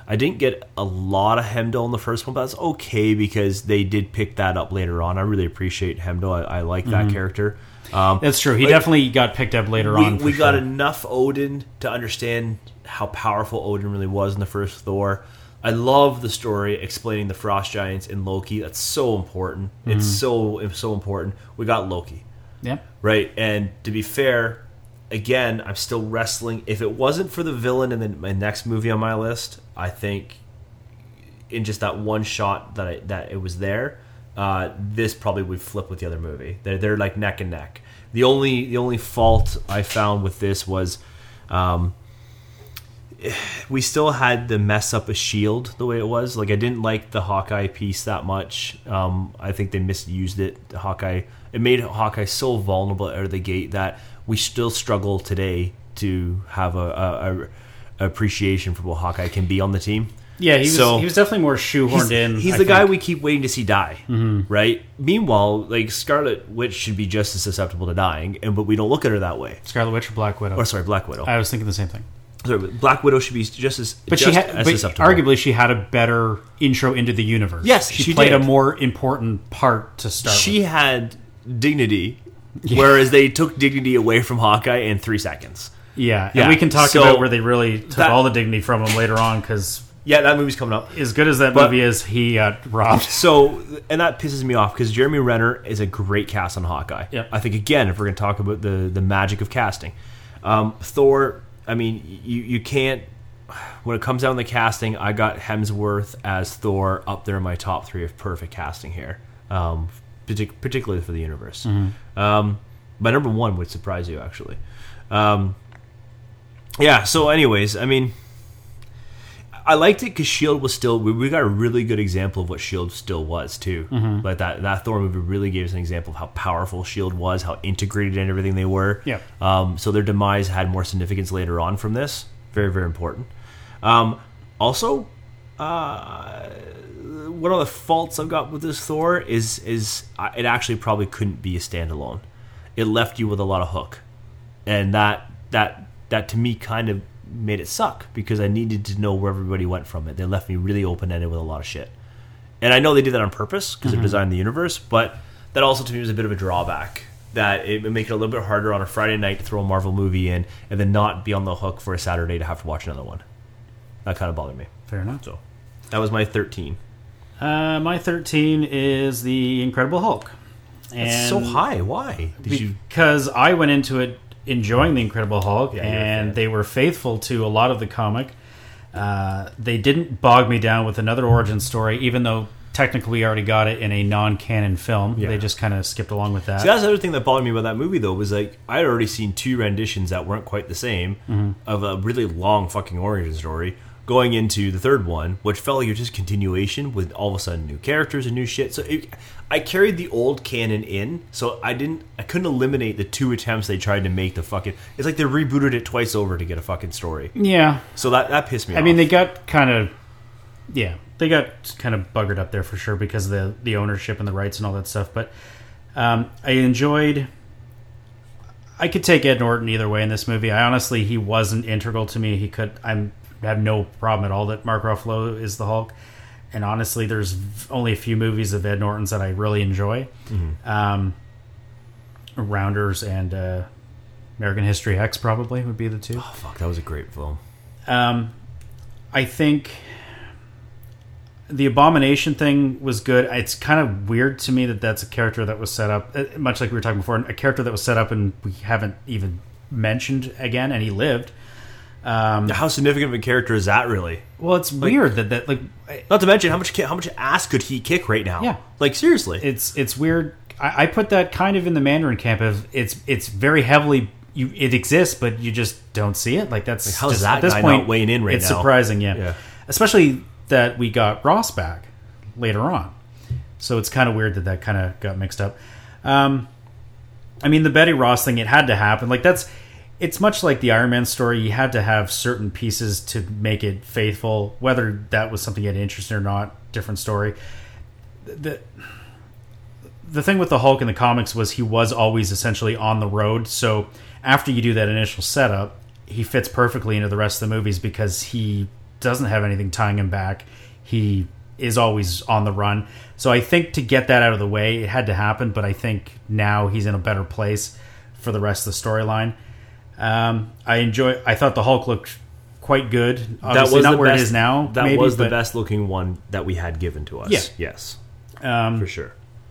I didn't get a lot of Heimdall in the first one, but that's okay because they did pick that up later on. I really appreciate Heimdall. I, I like that mm-hmm. character. Um, that's true. He definitely got picked up later we, on. We sure. got enough Odin to understand how powerful Odin really was in the first Thor. I love the story explaining the Frost Giants in Loki. That's so important. Mm-hmm. It's so it's so important. We got Loki. Yeah. Right? And to be fair, again, I'm still wrestling. If it wasn't for the villain in the, my next movie on my list, I think in just that one shot that I, that it was there, uh, this probably would flip with the other movie. They're they're like neck and neck. The only the only fault I found with this was um, we still had the mess up a shield the way it was. Like I didn't like the Hawkeye piece that much. Um, I think they misused it. Hawkeye it made Hawkeye so vulnerable out of the gate that we still struggle today to have a, a, a appreciation for what Hawkeye can be on the team. Yeah, he was, so, he was definitely more shoehorned he's, in. He's I the think. guy we keep waiting to see die, mm-hmm. right? Meanwhile, like Scarlet Witch should be just as susceptible to dying, and but we don't look at her that way. Scarlet Witch or Black Widow? Or sorry, Black Widow. I was thinking the same thing. Sorry, Black Widow should be just as, but just she had, as but susceptible. Arguably, she had a better intro into the universe. Yes, she, she played did. a more important part to start. She with. had dignity, yeah. whereas they took dignity away from Hawkeye in three seconds. Yeah, yeah. and we can talk so, about where they really took that, all the dignity from him later on because. Yeah, that movie's coming up. As good as that but, movie is, he got robbed. So, and that pisses me off because Jeremy Renner is a great cast on Hawkeye. Yep. I think, again, if we're going to talk about the, the magic of casting. Um, Thor, I mean, you, you can't... When it comes down to the casting, I got Hemsworth as Thor up there in my top three of perfect casting here, um, partic- particularly for the universe. Mm-hmm. Um, my number one would surprise you, actually. Um, yeah, so anyways, I mean... I liked it because S H I E L D was still... We, we got a really good example of what S H I E L D still was, too. Mm-hmm. Like that that Thor movie really gave us an example of how powerful S H I E L D was, how integrated in everything they were. Yeah. Um, so their demise had more significance later on from this. Very, very important. Um, also, uh, one of the faults I've got with this Thor is, is it actually probably couldn't be a standalone. It left you with a lot of hook. And that that that to me kind of... made it suck because I needed to know where everybody went from it. They left me really open-ended with a lot of shit. And I know they did that on purpose because mm-hmm. they designed the universe, but that also to me was a bit of a drawback. That it would make it a little bit harder on a Friday night to throw a Marvel movie in and then not be on the hook for a Saturday to have to watch another one. That kind of bothered me. Fair enough. So that was my thirteen. Uh, my thirteen is The Incredible Hulk. And That's so high. Why? Did you? Because I went into it enjoying The Incredible Hulk, yeah, and they were faithful to a lot of the comic. Uh, they didn't bog me down with another origin story, even though technically we already got it in a non-canon film. Yeah. They just kind of skipped along with that. See, that's the other thing that bothered me about that movie, though, was like I had already seen two renditions that weren't quite the same mm-hmm. of a really long fucking origin story. Going into the third one, which felt like it was just continuation with all of a sudden new characters and new shit. So it, I carried the old canon in, so I didn't, I couldn't eliminate the two attempts they tried to make the fucking. It's like they rebooted it twice over to get a fucking story. Yeah. So that that pissed me I off. mean, they got kind of, yeah, they got kind of buggered up there for sure because of the the ownership and the rights and all that stuff. But um, I enjoyed. I could take Ed Norton either way in this movie. I honestly, he wasn't integral to me. He could. I'm. I have no problem at all that Mark Ruffalo is the Hulk, and honestly, there's only a few movies of Ed Norton's that I really enjoy. Mm-hmm. Um, Rounders and uh, American History X probably would be the two. Oh fuck, that was a great film. Um, I think the Abomination thing was good. It's kind of weird to me that that's a character that was set up, much like we were talking before, a character that was set up and we haven't even mentioned again, and he lived. Um, How significant of a character is that, really? well, it's Like- weird that that like Not to mention how much ki- how much ass could he kick right now? Yeah. like seriously. it's it's weird. I, I put that kind of in the Mandarin camp of it's it's very heavily you it exists, but you just don't see it. Like that's Like, how's just, that at this guy point not weighing in right it's now? surprising, yeah. Yeah. Especially that we got Ross back later on, so it's kind of weird that that kind of got mixed up. Um, I mean, the Betty Ross thing, it had to happen. Like that's. It's much like the Iron Man story. You had to have certain pieces to make it faithful. Whether that was something you had interest in or not, different story. The the thing with the Hulk in the comics was he was always essentially on the road. So after you do that initial setup, he fits perfectly into the rest of the movies because he doesn't have anything tying him back. He is always on the run. So I think to get that out of the way, it had to happen, but I think now he's in a better place for the rest of the storyline. Um, I enjoy. I thought the Hulk looked quite good. Obviously, that was not the where best, it is now. That maybe, was the but, best looking one that we had given to us. Yeah. Yes, um, for sure.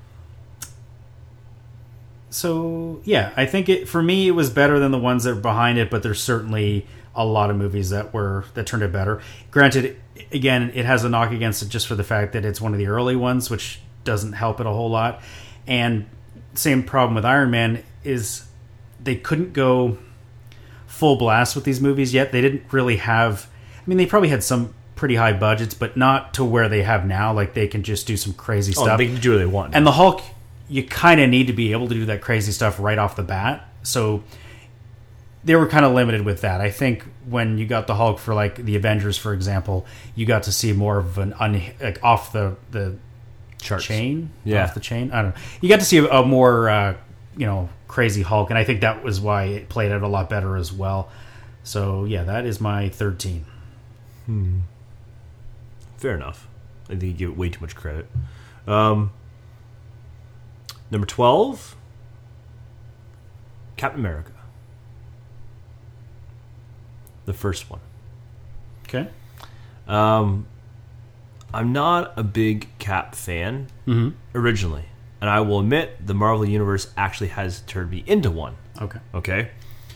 So yeah, I think it for me it was better than the ones that were behind it, but there's certainly a lot of movies that were that turned it better. Granted, again, it has a knock against it just for the fact that it's one of the early ones, which doesn't help it a whole lot. And same problem with Iron Man is they couldn't go full blast with these movies yet. They didn't really have. I mean, they probably had some pretty high budgets, but not to where they have now. Like they can just do some crazy Oh, stuff. they can do what they want. And the Hulk, you kind of need to be able to do that crazy stuff right off the bat. So they were kind of limited with that. I think when you got the Hulk for like the Avengers, for example, you got to see more of an un, like off the the Charts. chain, Yeah. off the chain. I don't know. You got to see a, a more uh, you know crazy Hulk, and I think that was why it played out a lot better as well. So yeah, that is my thirteen. Hmm. Fair enough. I think you give it way too much credit. Um, number twelve, Captain America. The first one. Okay. Um, I'm not a big Cap fan Mm-hmm. originally, and I will admit the Marvel Universe actually has turned me into one. Okay. Okay,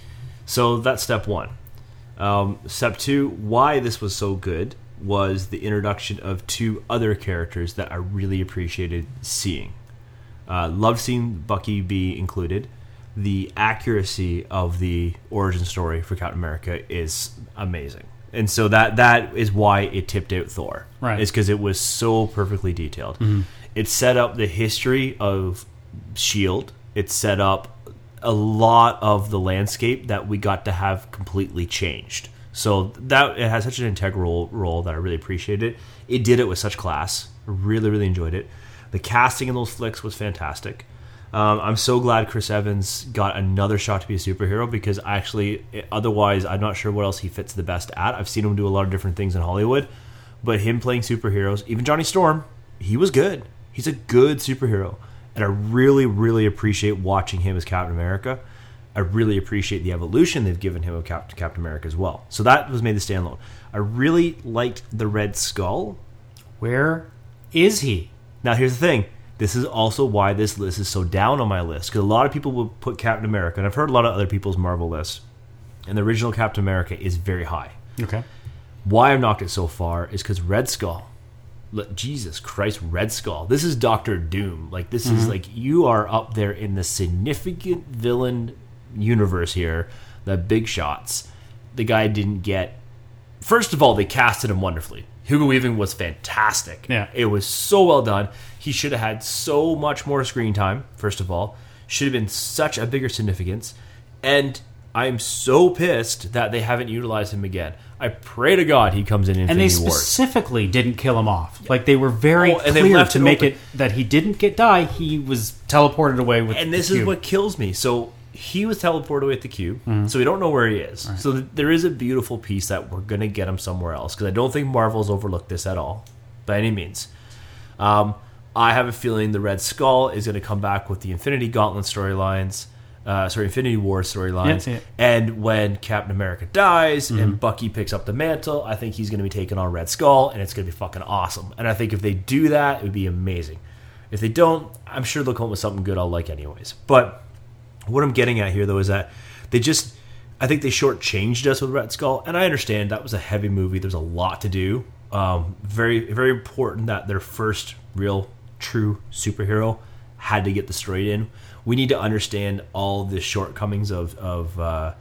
so that's step one. Um, step two, why this was so good was the introduction of two other characters that I really appreciated seeing. Uh, loved seeing Bucky be included. The accuracy of the origin story for Captain America is amazing. And so that that is why it tipped out Thor. Right. It's because it was so perfectly detailed. Mm-hmm. It set up the history of S H I E L D. It set up a lot of the landscape that we got to have completely changed. So that it has such an integral role that I really appreciated it. It did it with such class. I really, really enjoyed it. The casting in those flicks was fantastic. Um, I'm so glad Chris Evans got another shot to be a superhero because actually, otherwise, I'm not sure what else he fits the best at. I've seen him do a lot of different things in Hollywood, but him playing superheroes, even Johnny Storm, he was good. He's a good superhero. And I really, really appreciate watching him as Captain America. I really appreciate the evolution they've given him of Cap- Captain America as well. So that was made the standalone. I really liked the Red Skull. Where is he? Now, here's the thing. This is also why this list is so down on my list. Because a lot of people will put Captain America, and I've heard a lot of other people's Marvel lists, and the original Captain America is very high. Okay. Why I've knocked it so far is because Red Skull. Look, Jesus Christ, Red Skull. This is Doctor Doom. Like, this mm-hmm. is like, you are up there in the significant villain universe here, the big shots. The guy didn't get... First of all, they casted him wonderfully. Hugo Weaving was fantastic. Yeah. It was so well done. He should have had so much more screen time, first of all. Should have been such a bigger significance. And I'm so pissed that they haven't utilized him again. I pray to God he comes in Infinity And they Wars. specifically didn't kill him off. Like, they were very Oh, and they clear left to it make open. it that he didn't get die. He was teleported away with And the this cube. is what kills me. So he was teleported away at the cube, Mm-hmm. so we don't know where he is. Right. So th- there is a beautiful piece that we're going to get him somewhere else, because I don't think Marvel's overlooked this at all, by any means. Um, I have a feeling the Red Skull is going to come back with the Infinity Gauntlet storylines, uh, sorry, Infinity War storylines, Yeah, yeah. and when Captain America dies Mm-hmm. and Bucky picks up the mantle, I think he's going to be taking on Red Skull, and it's going to be fucking awesome. And I think if they do that, it would be amazing. If they don't, I'm sure they'll come up with something good I'll like anyways. But what I'm getting at here, though, is that they just, I think they shortchanged us with Red Skull, and I understand that was a heavy movie. There's a lot to do. Um, very, very important that their first real, true superhero had to get the story in. We need to understand all the shortcomings of of uh,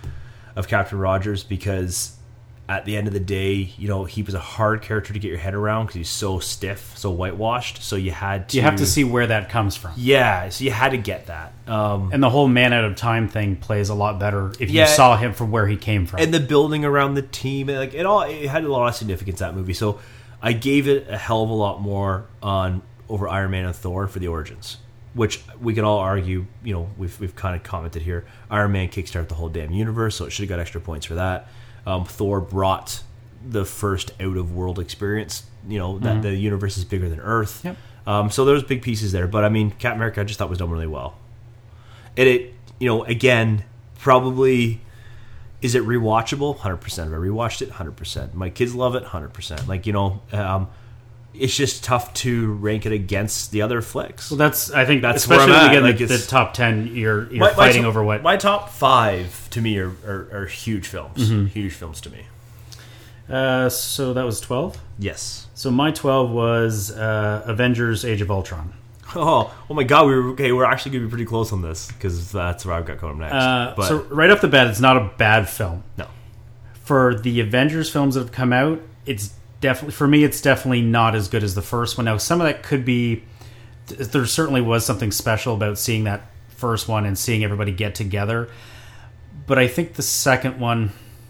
of Captain Rogers, because at the end of the day, you know, he was a hard character to get your head around because he's so stiff, so whitewashed. So you had to You have to see where that comes from. yeah, so you had to get that. Um, And the whole man out of time thing plays a lot better if Yeah. you saw him from where he came from. and the building around the team, like it all, it had a lot of significance, that movie. So I gave it a hell of a lot more on over Iron Man and Thor for the origins, which we can all argue. You know, we've we've kind of commented here. Iron Man kickstarted the whole damn universe, so it should have got extra points for that. Um, Thor brought the first out of world experience. You know that Mm-hmm. the universe is bigger than Earth. Yep. Um, so there's big pieces there, but I mean, Captain America, I just thought was done really well. And it, you know, again, probably is it rewatchable? one hundred percent. Have I rewatched it? one hundred percent. My kids love it? one hundred percent. Like, you know, um, it's just tough to rank it against the other flicks. Well, that's I think That's where especially I'm when at. you get Like, the, the it's- top ten. You're you're My- my fighting top- over what. My top five to me are, are, are huge films. Mm-hmm. Huge films to me. Uh, so that was twelve. Yes. So my twelve was uh, Avengers: Age of Ultron. Oh, oh my God! We were okay. We're actually going to be pretty close on this because that's where I've got coming next. Uh, but so right off the bat, it's not a bad film. no, For the Avengers films that have come out, it's definitely for me. It's definitely not as good as the first one. Now, some of that could be there. Certainly was something special about seeing that first one and seeing everybody get together. But I think the second one,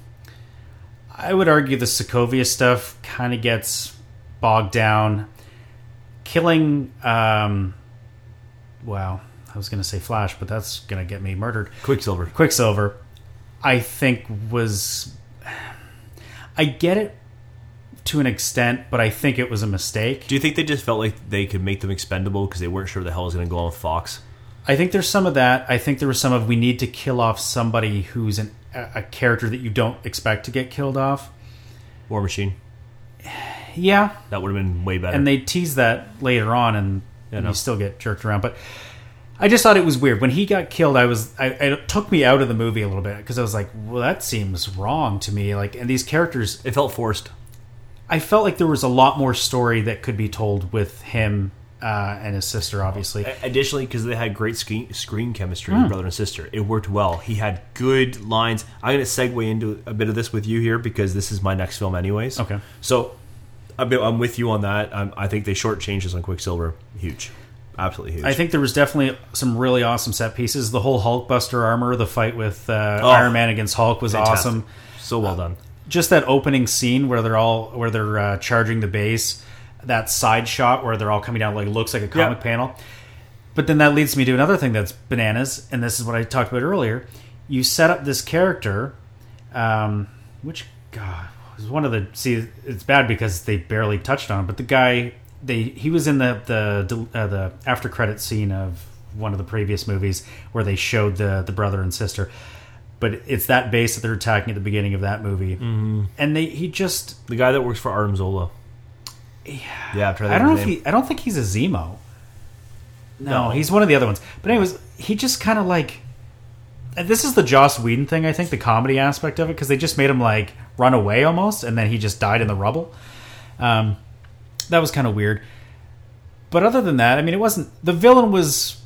I would argue the Sokovia stuff kind of gets bogged down. Killing, um, wow, I was going to say Flash, but that's going to get me murdered. Quicksilver. Quicksilver, I think was, I get it to an extent, but I think it was a mistake. Do you think they just felt like they could make them expendable because they weren't sure the hell was going to go on with Fox? I think there's some of that. I think there was some of we need to kill off somebody who's an, a, a character that you don't expect to get killed off. War Machine. Yeah, That would have been way better. and they tease that later on, and, Yeah, and no. you still get jerked around. But I just thought it was weird when he got killed. I was, I, it took me out of the movie a little bit because I was like, well, that seems wrong to me. Like, and these characters, it felt forced. I felt like there was a lot more story that could be told with him uh, and his sister, obviously. Additionally, because they had great screen, screen chemistry, Mm. brother and sister, it worked well. He had good lines. I'm going to segue into a bit of this with you here because this is my next film, anyways. Okay. So I'm I'm with you on that. I'm, I think they shortchanged us on Quicksilver. Huge, absolutely huge. I think there was definitely some really awesome set pieces. The whole Hulkbuster armor, the fight with uh, Oh, Iron Man against Hulk was fantastic. awesome. So well done. Just that opening scene where they're all where they're uh, charging the base, that side shot where they're all coming down like looks like a comic Yeah. panel. But then that leads me to another thing that's bananas, and this is what I talked about earlier. You set up this character, um, which God was one of the see. It's bad because they barely touched on, it, but the guy they he was in the the uh, the after credit scene of one of the previous movies where they showed the the brother and sister. But it's that base that they're attacking at the beginning of that movie, mm-hmm. and they he just The guy that works for Artem Zola. Yeah, yeah. I'm trying to I don't know think if of his he I don't think he's a Zemo. No, No. he's one of the other ones. But anyways, he just kind of like and this is the Joss Whedon thing. I think the comedy aspect of it because they just made him like run away almost, and then he just died in the rubble. Um, that was kind of weird. But other than that, I mean, it wasn't the villain was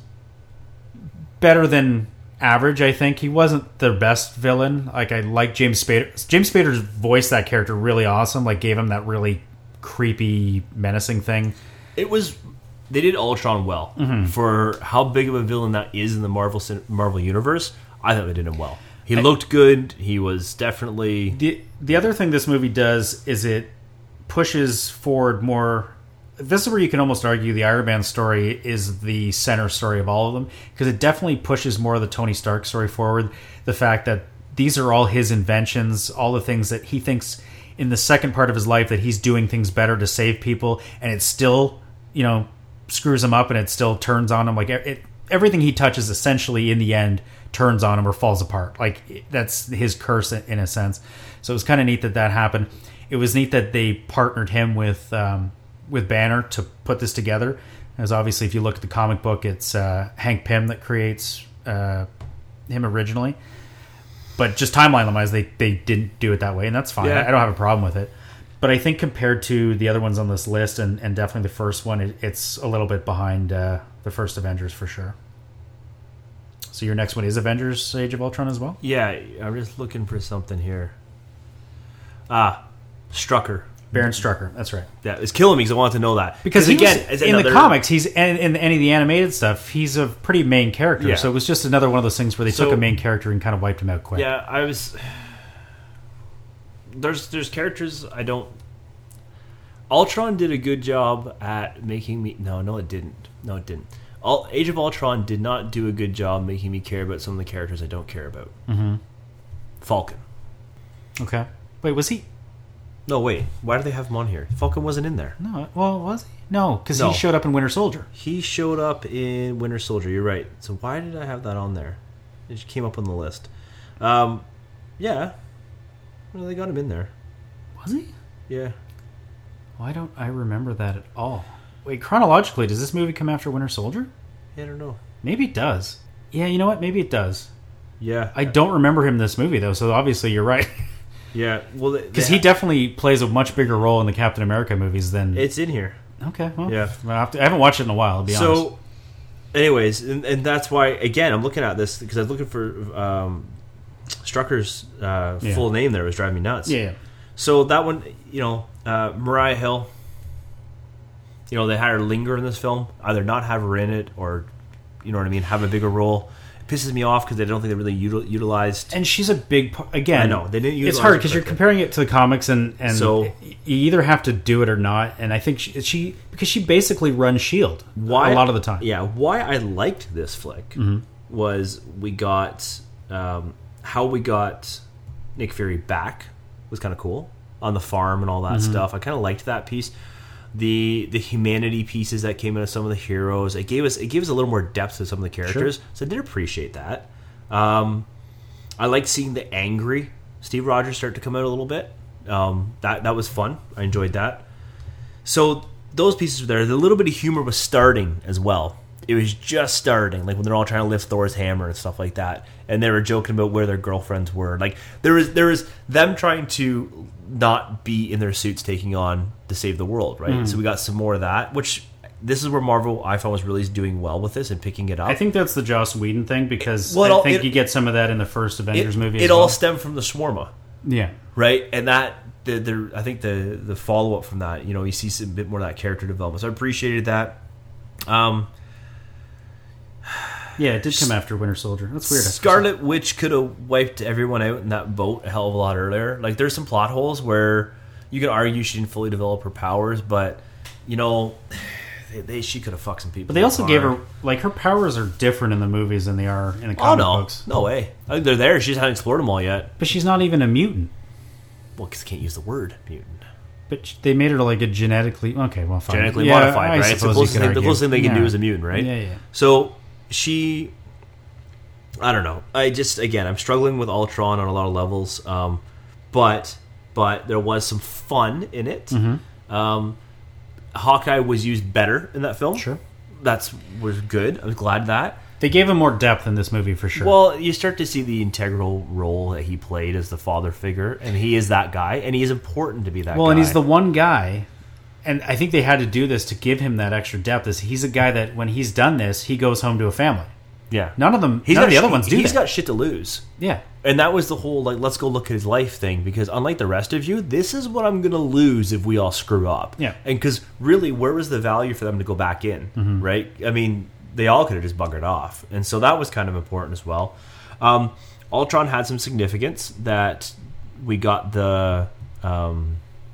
better than average. I think he wasn't the best villain. Like I like James Spader. James Spader's voiced that character really awesome. Like gave him that really creepy, menacing thing. It was they did Ultron well Mm-hmm. for how big of a villain that is in the Marvel cin- Marvel universe. I thought they did him well. He looked good. He was definitely The the other thing this movie does is it pushes forward more. This is where you can almost argue the Iron Man story is the center story of all of them because it definitely pushes more of the Tony Stark story forward. The fact that these are all his inventions, all the things that he thinks in the second part of his life that he's doing things better to save people, and it still, you know, screws him up and it still turns on him. Like it, everything he touches essentially in the end turns on him or falls apart. Like that's his curse in a sense. So it was kind of neat that that happened. It was neat that they partnered him with um, with Banner to put this together. As obviously, if you look at the comic book, it's uh, Hank Pym that creates uh, him originally. But just timeline-wise, they they didn't do it that way, and that's fine. Yeah. I, I don't have a problem with it. But I think compared to the other ones on this list, and, and definitely the first one, it, it's a little bit behind uh, the first Avengers for sure. So your next one is Avengers: Age of Ultron as well? yeah. I'm just looking for something here. Ah, Strucker. Baron Strucker, that's right. Yeah, it's killing me because I want to know that Because he again, was, it's in the another- comics, he's and in any of the animated stuff, he's a pretty main character. Yeah. So it was just another one of those things where they So- took a main character and kind of wiped him out quick. Yeah, I was. There's there's characters I don't. Ultron did a good job at making me. No, no, it didn't. No, it didn't. All, Age of Ultron did not do a good job making me care about some of the characters I don't care about. Mm-hmm. Falcon. Okay. Wait, was he? No, wait. Why do they have him on here? Falcon wasn't in there. No, well, was he? No, because No. he showed up in Winter Soldier. He showed up in Winter Soldier. You're right. So why did I have that on there? It just came up on the list. Um, yeah. Well, they got him in there. Was he? Yeah. Why don't I remember that at all? Wait, chronologically, does this movie come after Winter Soldier? Yeah, I don't know. Maybe it does. Yeah, you know what? Maybe it does. Yeah. I don't remember him in this movie, though, so obviously you're right. Yeah. Well, Because he definitely plays a much bigger role in the Captain America movies than... It's in here. Okay, well, Yeah. I, have to, I haven't watched it in a while, I'll be so, honest. anyways, and, and that's why, again, I'm looking at this because I was looking for um, Strucker's uh, Yeah. full name there. It was driving me nuts. Yeah, yeah. So that one, you know, uh, Mariah Hill, you know, they had her linger in this film. Either not have her in it or, you know what I mean, have a bigger role. It pisses me off because I don't think they really util- utilized... And she's a big part. Again, I know, they didn't utilize it's hard it because you're correctly. comparing it to the comics, and, and So- you either have to do it or not. And I think she, she because she basically runs S H I E L D Why, a lot of the time. Yeah, why I liked this flick Mm-hmm. was we got... Um, how we got Nick Fury back was kind of cool. On the farm and all that Mm-hmm. stuff. I kind of liked that piece. The the humanity pieces that came out of some of the heroes, it gave us it gave us a little more depth to some of the characters. Sure. So I did appreciate that. Um, I liked seeing the angry Steve Rogers start to come out a little bit. Um, that that was fun. I enjoyed that. So those pieces were there. The little bit of humor was starting as well. It was just starting, like when they're all trying to lift Thor's hammer and stuff like that, and they were joking about where their girlfriends were. Like there was there was them trying to not be in their suits taking on to save the world, right? Mm. So we got some more of that, which this is where Marvel I found was really doing well with this and picking it up. I think that's the Joss Whedon thing because Well, it I all- think it- you get some of that in the first it, Avengers movie. it as all well. stemmed from the Swarma, Yeah. right? And that the, the I think the the follow up from that, you know, you see some bit more of that character development. So I appreciated that. Um, Yeah, it did come after Winter Soldier. That's weird. Scarlet Witch could have wiped everyone out in that boat a hell of a lot earlier. Like, there's some plot holes where you could argue she didn't fully develop her powers, but, you know, they, they she could have fucked some people. But they also hard. gave her, like, her powers are different in the movies than they are in the Oh, comic no. books. No way. I think they're there. She just hasn't explored them all yet. But she's not even a mutant. Well, because they can't use the word mutant. But sh- they made her like a genetically... Okay, well, fine. Genetically Yeah, modified, I right? It's the suppose you closest, could thing, the argue. closest thing they can Yeah. do is a mutant, right? Yeah, yeah. So she, I don't know. I just again, I'm struggling with Ultron on a lot of levels, um, but but there was some fun in it. Mm-hmm. Um, Hawkeye was used better in that film. Sure. That's was good. I was glad that. They gave him more depth in this movie for sure. Well, you start to see the integral role that he played as the father figure, and he is that guy, and he is important to be that. Well, guy. and he's the one guy, and I think they had to do this to give him that extra depth. Is he's a guy that when he's done this, he goes home to a family. yeah. None of them, He's none got of the other sh- ones do He's that. got shit to lose. Yeah, And that was the whole, like, let's go look at his life thing, because unlike the rest of you, this is what I'm going to lose if we all screw up. Yeah. And because really, where was the value for them to go back in, Mm-hmm. right? I mean, they all could have just buggered off. And so that was kind of important as well. Um, Ultron had some significance that we got the um,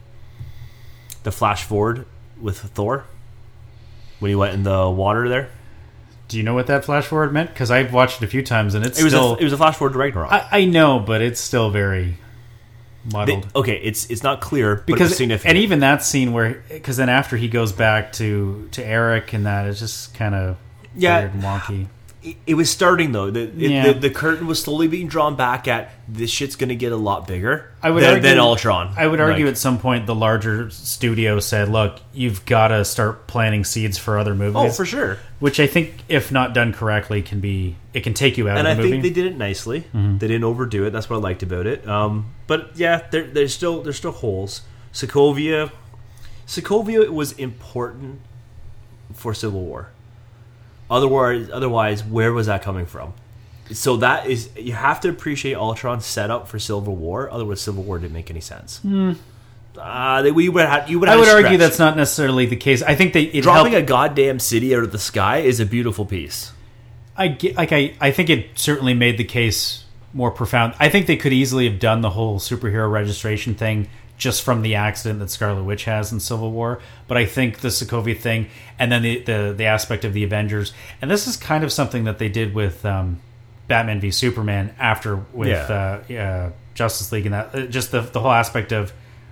the flash forward with Thor when he went in the water there. do you know what that flash forward meant? Because I've watched it a few times, and it's It was still. a, it was a flash forward to Ragnarok. I, I know, but it's still very They- muddled. okay, it's it's not clear, but because it's significant. and even that scene where because then after he goes back to to Eric and that is just kind of Yeah. weird and wonky. It- It was starting though. The, it- Yeah. the the curtain was slowly being drawn back at this shit's going to get a lot bigger. I would than, argue, than Ultron. I would argue Like, at some point the larger studio said, "Look, you've got to start planting seeds for other movies." oh, for sure. Which I think, if not done correctly, can be it can take you out And of I the movie. think they did it nicely. Mm-hmm. They didn't overdo it. That's what I liked about it. Um, but yeah, there, there's still there's still holes. Sokovia, Sokovia was important for Civil War. Otherwise, otherwise, where was that coming from? So that is you have to appreciate Ultron's setup for Civil War. Otherwise, Civil War didn't make any sense. Uh, they, we would have, you would. Hmm. I have would to argue stretch. that's not necessarily the case. I think they it Dropping helped, a goddamn city out of the sky is a beautiful piece. I get, like I, I think it certainly made the case more profound. I think they could easily have done the whole superhero registration thing just from the accident that Scarlet Witch has in Civil War. But I think the Sokovia thing, and then the, the, the aspect of the Avengers, and this is kind of something that they did with um, Batman v Superman after with Yeah. uh, uh, Justice League, and that uh, just the the whole aspect of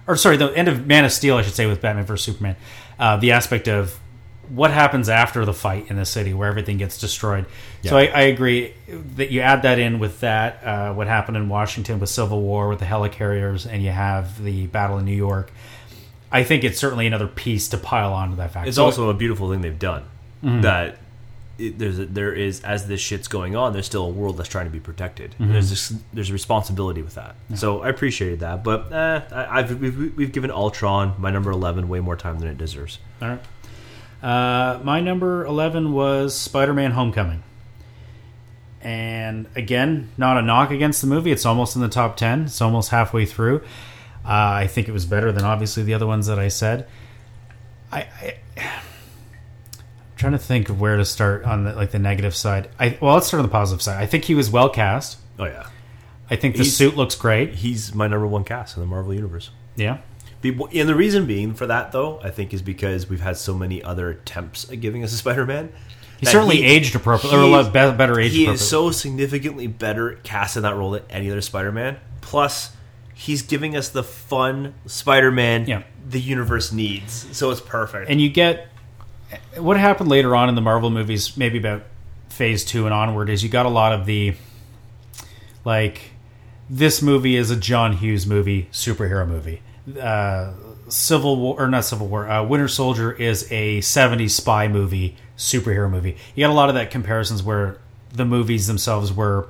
or sorry, the end of Man of Steel, I should say, with Batman versus Superman. Uh, the aspect of what happens after the fight in the city where everything gets destroyed. Yeah. So I, I agree that you add that in with that, uh, what happened in Washington with Civil War with the helicarriers, and you have the battle in New York. I think it's certainly another piece to pile onto that fact. It's so also a beautiful thing they've done. Mm-hmm. That it, there's a, there is, as this shit's going on, there's still a world that's trying to be protected. Mm-hmm. There's this, there's a responsibility with that. Yeah. So I appreciated that. But eh, I, I've we've, we've given Ultron, my number eleven, way more time than it deserves. All right. Uh, my number eleven was Spider-Man Homecoming. And again, not a knock against the movie. It's almost in the top ten. It's almost halfway through. Uh, I think it was better than obviously the other ones that I said. I, I I'm trying to think of where to start on the, like the negative side. I well, let's start on the positive side. I think he was well cast. Oh yeah. I think the he's, suit looks great. He's my number one cast in the Marvel Universe. Yeah. And the reason being for that, though, I think, is because we've had so many other attempts at giving us a Spider-Man. He certainly he, aged appropriately, or a lot better aged He appropriately. is so significantly better cast in that role than any other Spider-Man. Plus, he's giving us the fun Spider-Man yeah. the universe needs. So it's perfect. And you get... What happened later on in the Marvel movies, maybe about phase two and onward, is you got a lot of the... Like, this movie is a John Hughes movie, superhero movie. Uh, Civil War, or not Civil War, uh, Winter Soldier is a seventies spy movie, superhero movie. You got a lot of that comparisons where the movies themselves were,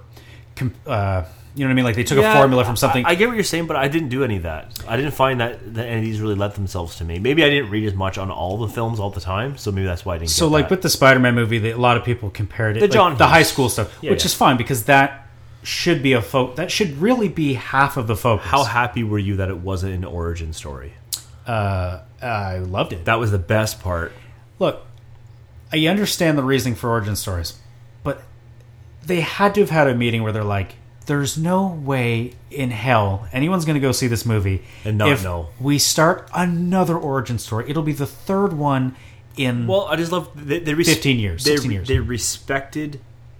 uh, you know what I mean? Like they took yeah, a formula from something. I, I get what you're saying, but I didn't do any of that. I didn't find that, that any of these really lent themselves to me. Maybe I didn't read as much on all the films all the time, so maybe that's why I didn't. So, get like that. with the Spider-Man movie, the, a lot of people compared it, the like, John the high school stuff, yeah, which yeah. is fine because that. Should be a fo- that should really be half of the focus. How happy were you that it wasn't an origin story? Uh, I loved it. That was the best part. Look, I understand the reasoning for origin stories, but they had to have had a meeting where they're like, "There's no way in hell anyone's going to go see this movie and not if know we start another origin story. It'll be the third one in well, I just love they, they res- fifteen years, sixteen they, years. They respected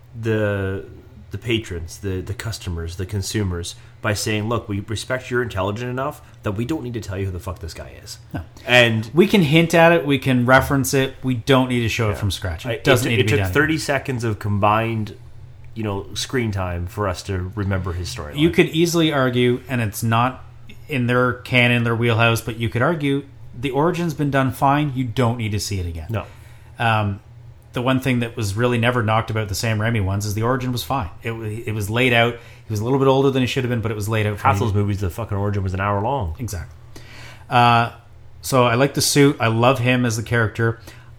the." the patrons, the, the customers, the consumers, by saying, look, we respect you're intelligent enough that we don't need to tell you who the fuck this guy is. No. And we can hint at it, we can reference it, we don't need to show yeah. it from scratch. It doesn't it, need it to be done. It took thirty yet. seconds of combined, you know, screen time for us to remember his story. You could easily argue, and it's not in their canon, their wheelhouse, but you could argue the origin's been done fine, you don't need to see it again. No. Um, the one thing that was really never knocked about the Sam Raimi ones is the origin was fine. It it was laid out. He was a little bit older than he should have been, but it was laid out. For Half those movies, the fucking origin was an hour long. Exactly. Uh, so I like the suit. I love him as the character.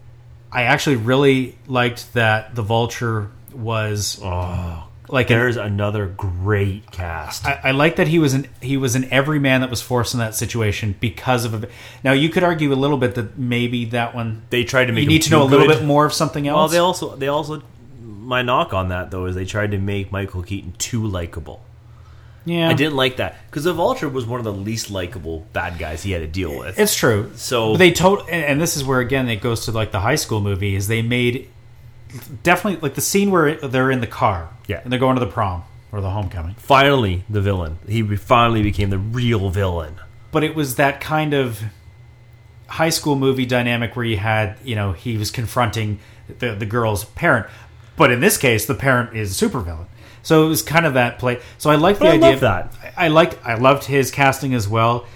I actually really liked that the Vulture was oh, like there's an, another great cast. I, I like that he was an he was an everyman that was forced in that situation because of a. Now you could argue a little bit that maybe that one they tried to make you need to know a little bit more of something else. Well, they also they also my knock on that though is they tried to make Michael Keaton too likable. Yeah, I didn't like that because the Vulture was one of the least likable bad guys he had to deal with. It's true. So but they told, and, and this is where again it goes to like the high school movie is they made definitely like the scene where they're in the car, yeah, and they're going to the prom or the homecoming. Finally, the villain. He finally became the real villain. But it was that kind of high school movie dynamic where you had, you know, he was confronting the the girl's parent, but in this case, the parent is a supervillain. So it was kind of that play. So I like the but I idea love of that. I, I liked I loved his casting as well.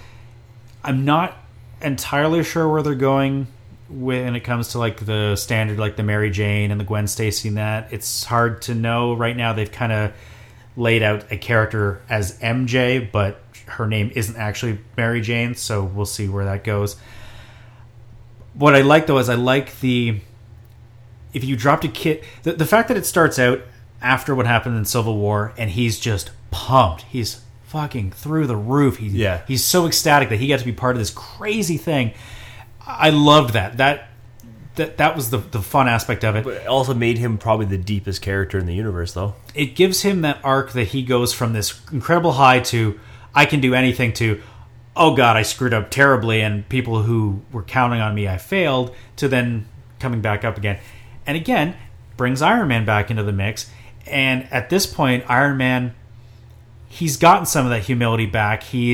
I'm not entirely sure where they're going when it comes to like the standard, like the Mary Jane and the Gwen Stacy and that. It's hard to know right now. They've kind of laid out a character as M J, but her name isn't actually Mary Jane, so we'll see where that goes. What I like though is I like the if you dropped a kid, the, the fact that it starts out after what happened in Civil War and he's just pumped. He's fucking through the roof. He, yeah. He's so ecstatic that he got to be part of this crazy thing. I loved that. That that that was the the fun aspect of it. But it also made him probably the deepest character in the universe, though. It gives him that arc that he goes from this incredible high to I can do anything to oh god, I screwed up terribly and people who were counting on me I failed to then coming back up again. And again, brings Iron Man back into the mix. And at this point, Iron Man, he's gotten some of that humility back. He's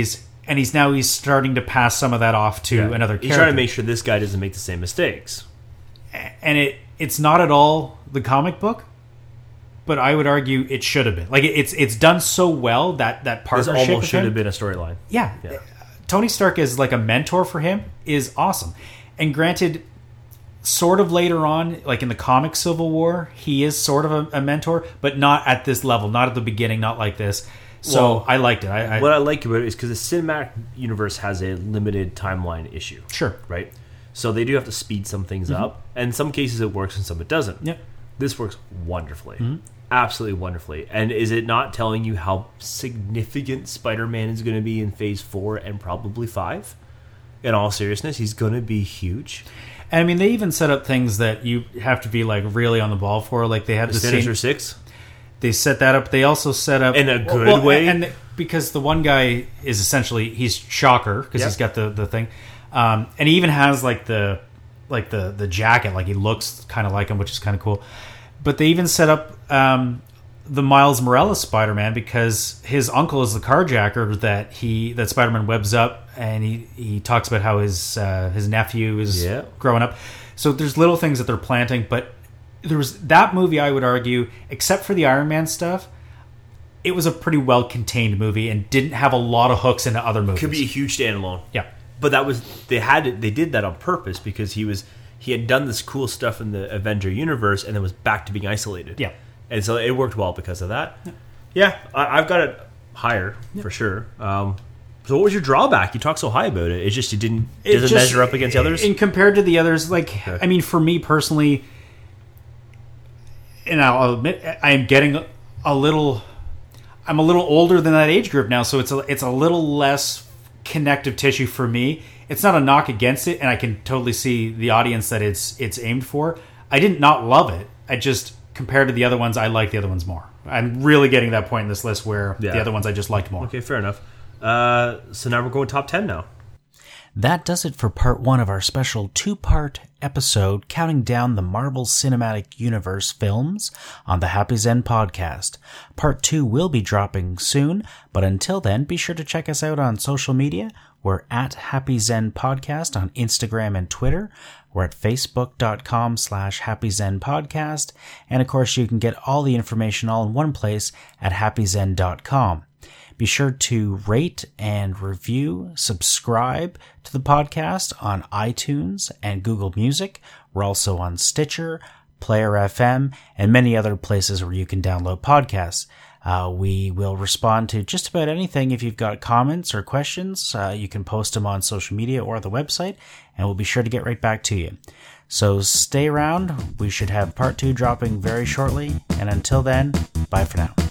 and he's now he's starting to pass some of that off to Yeah. another character. He's trying to make sure this guy doesn't make the same mistakes. And it it's not at all the comic book, but I would argue it should have been. Like, it's it's done so well that that This partnership almost with should him- have been a storyline. Yeah. Yeah. Tony Stark is like a mentor for him is awesome. And granted, sort of later on, like in the comic Civil War, he is sort of a, a mentor, but not at this level, not at the beginning, not like this. So Well, I liked it. I, I What I like about it is because the cinematic universe has a limited timeline issue. Sure. Right? So they do have to speed some things up. And in some cases it works and some it doesn't. Yep. This works wonderfully. Absolutely wonderfully. And is it not telling you how significant Spider-Man is going to be in Phase four and probably five? In all seriousness, he's going to be huge. And I mean, they even set up things that you have to be like really on the ball for. Like they have The the Sinister scene, Six? they set that up. They also set up In a good well, way? and because the one guy is essentially he's Shocker because Yep. he's got the the thing, um, and he even has like the like the the jacket. Like he looks kind of like him, which is kind of cool. But they even set up um, the Miles Morales Spider-Man because his uncle is the carjacker that he that Spider-Man webs up, and he, he talks about how his uh, his nephew is Yeah. growing up. So there's little things that they're planting, but there was that movie. I would argue, except for the Iron Man stuff, it was a pretty well contained movie and didn't have a lot of hooks into other movies. Could be a huge standalone. Yeah. But that was they had it, they did that on purpose because he was he had done this cool stuff in the Avenger universe and then was back to being isolated. Yeah. And so it worked well because of that. Yeah, yeah I, I've got it higher for sure. Um, so what was your drawback? You talk so high about it. It's just you didn't It doesn't just- measure up against the others. And compared to the others, like, I mean, for me personally, and I'll admit, I am getting a little, I'm a little older than that age group now, so it's a, it's a little less connective tissue for me. It's not a knock against it, and I can totally see the audience that it's it's aimed for. I didn't not love it. I just, compared to the other ones, I like the other ones more. I'm really getting that point in this list where Yeah. the other ones I just liked more. Okay, fair enough. Uh, so now we're going top ten now. That does it for part one of our special two-part episode counting down the Marvel Cinematic Universe films on the Happy Zen podcast. Part two will be dropping soon, but until then, be sure to check us out on social media. We're at Happy Zen Podcast on Instagram and Twitter. We're at facebook.com slash Happy Zen Podcast. And of course, you can get all the information all in one place at happy zen dot com. Be sure to rate and review, subscribe to the podcast on iTunes and Google Music. We're also on Stitcher, Player F M, and many other places where you can download podcasts. Uh, we will respond to just about anything. If you've got comments or questions, uh, you can post them on social media or the website, and we'll be sure to get right back to you. So stay around. We should have part two dropping very shortly. And until then, bye for now.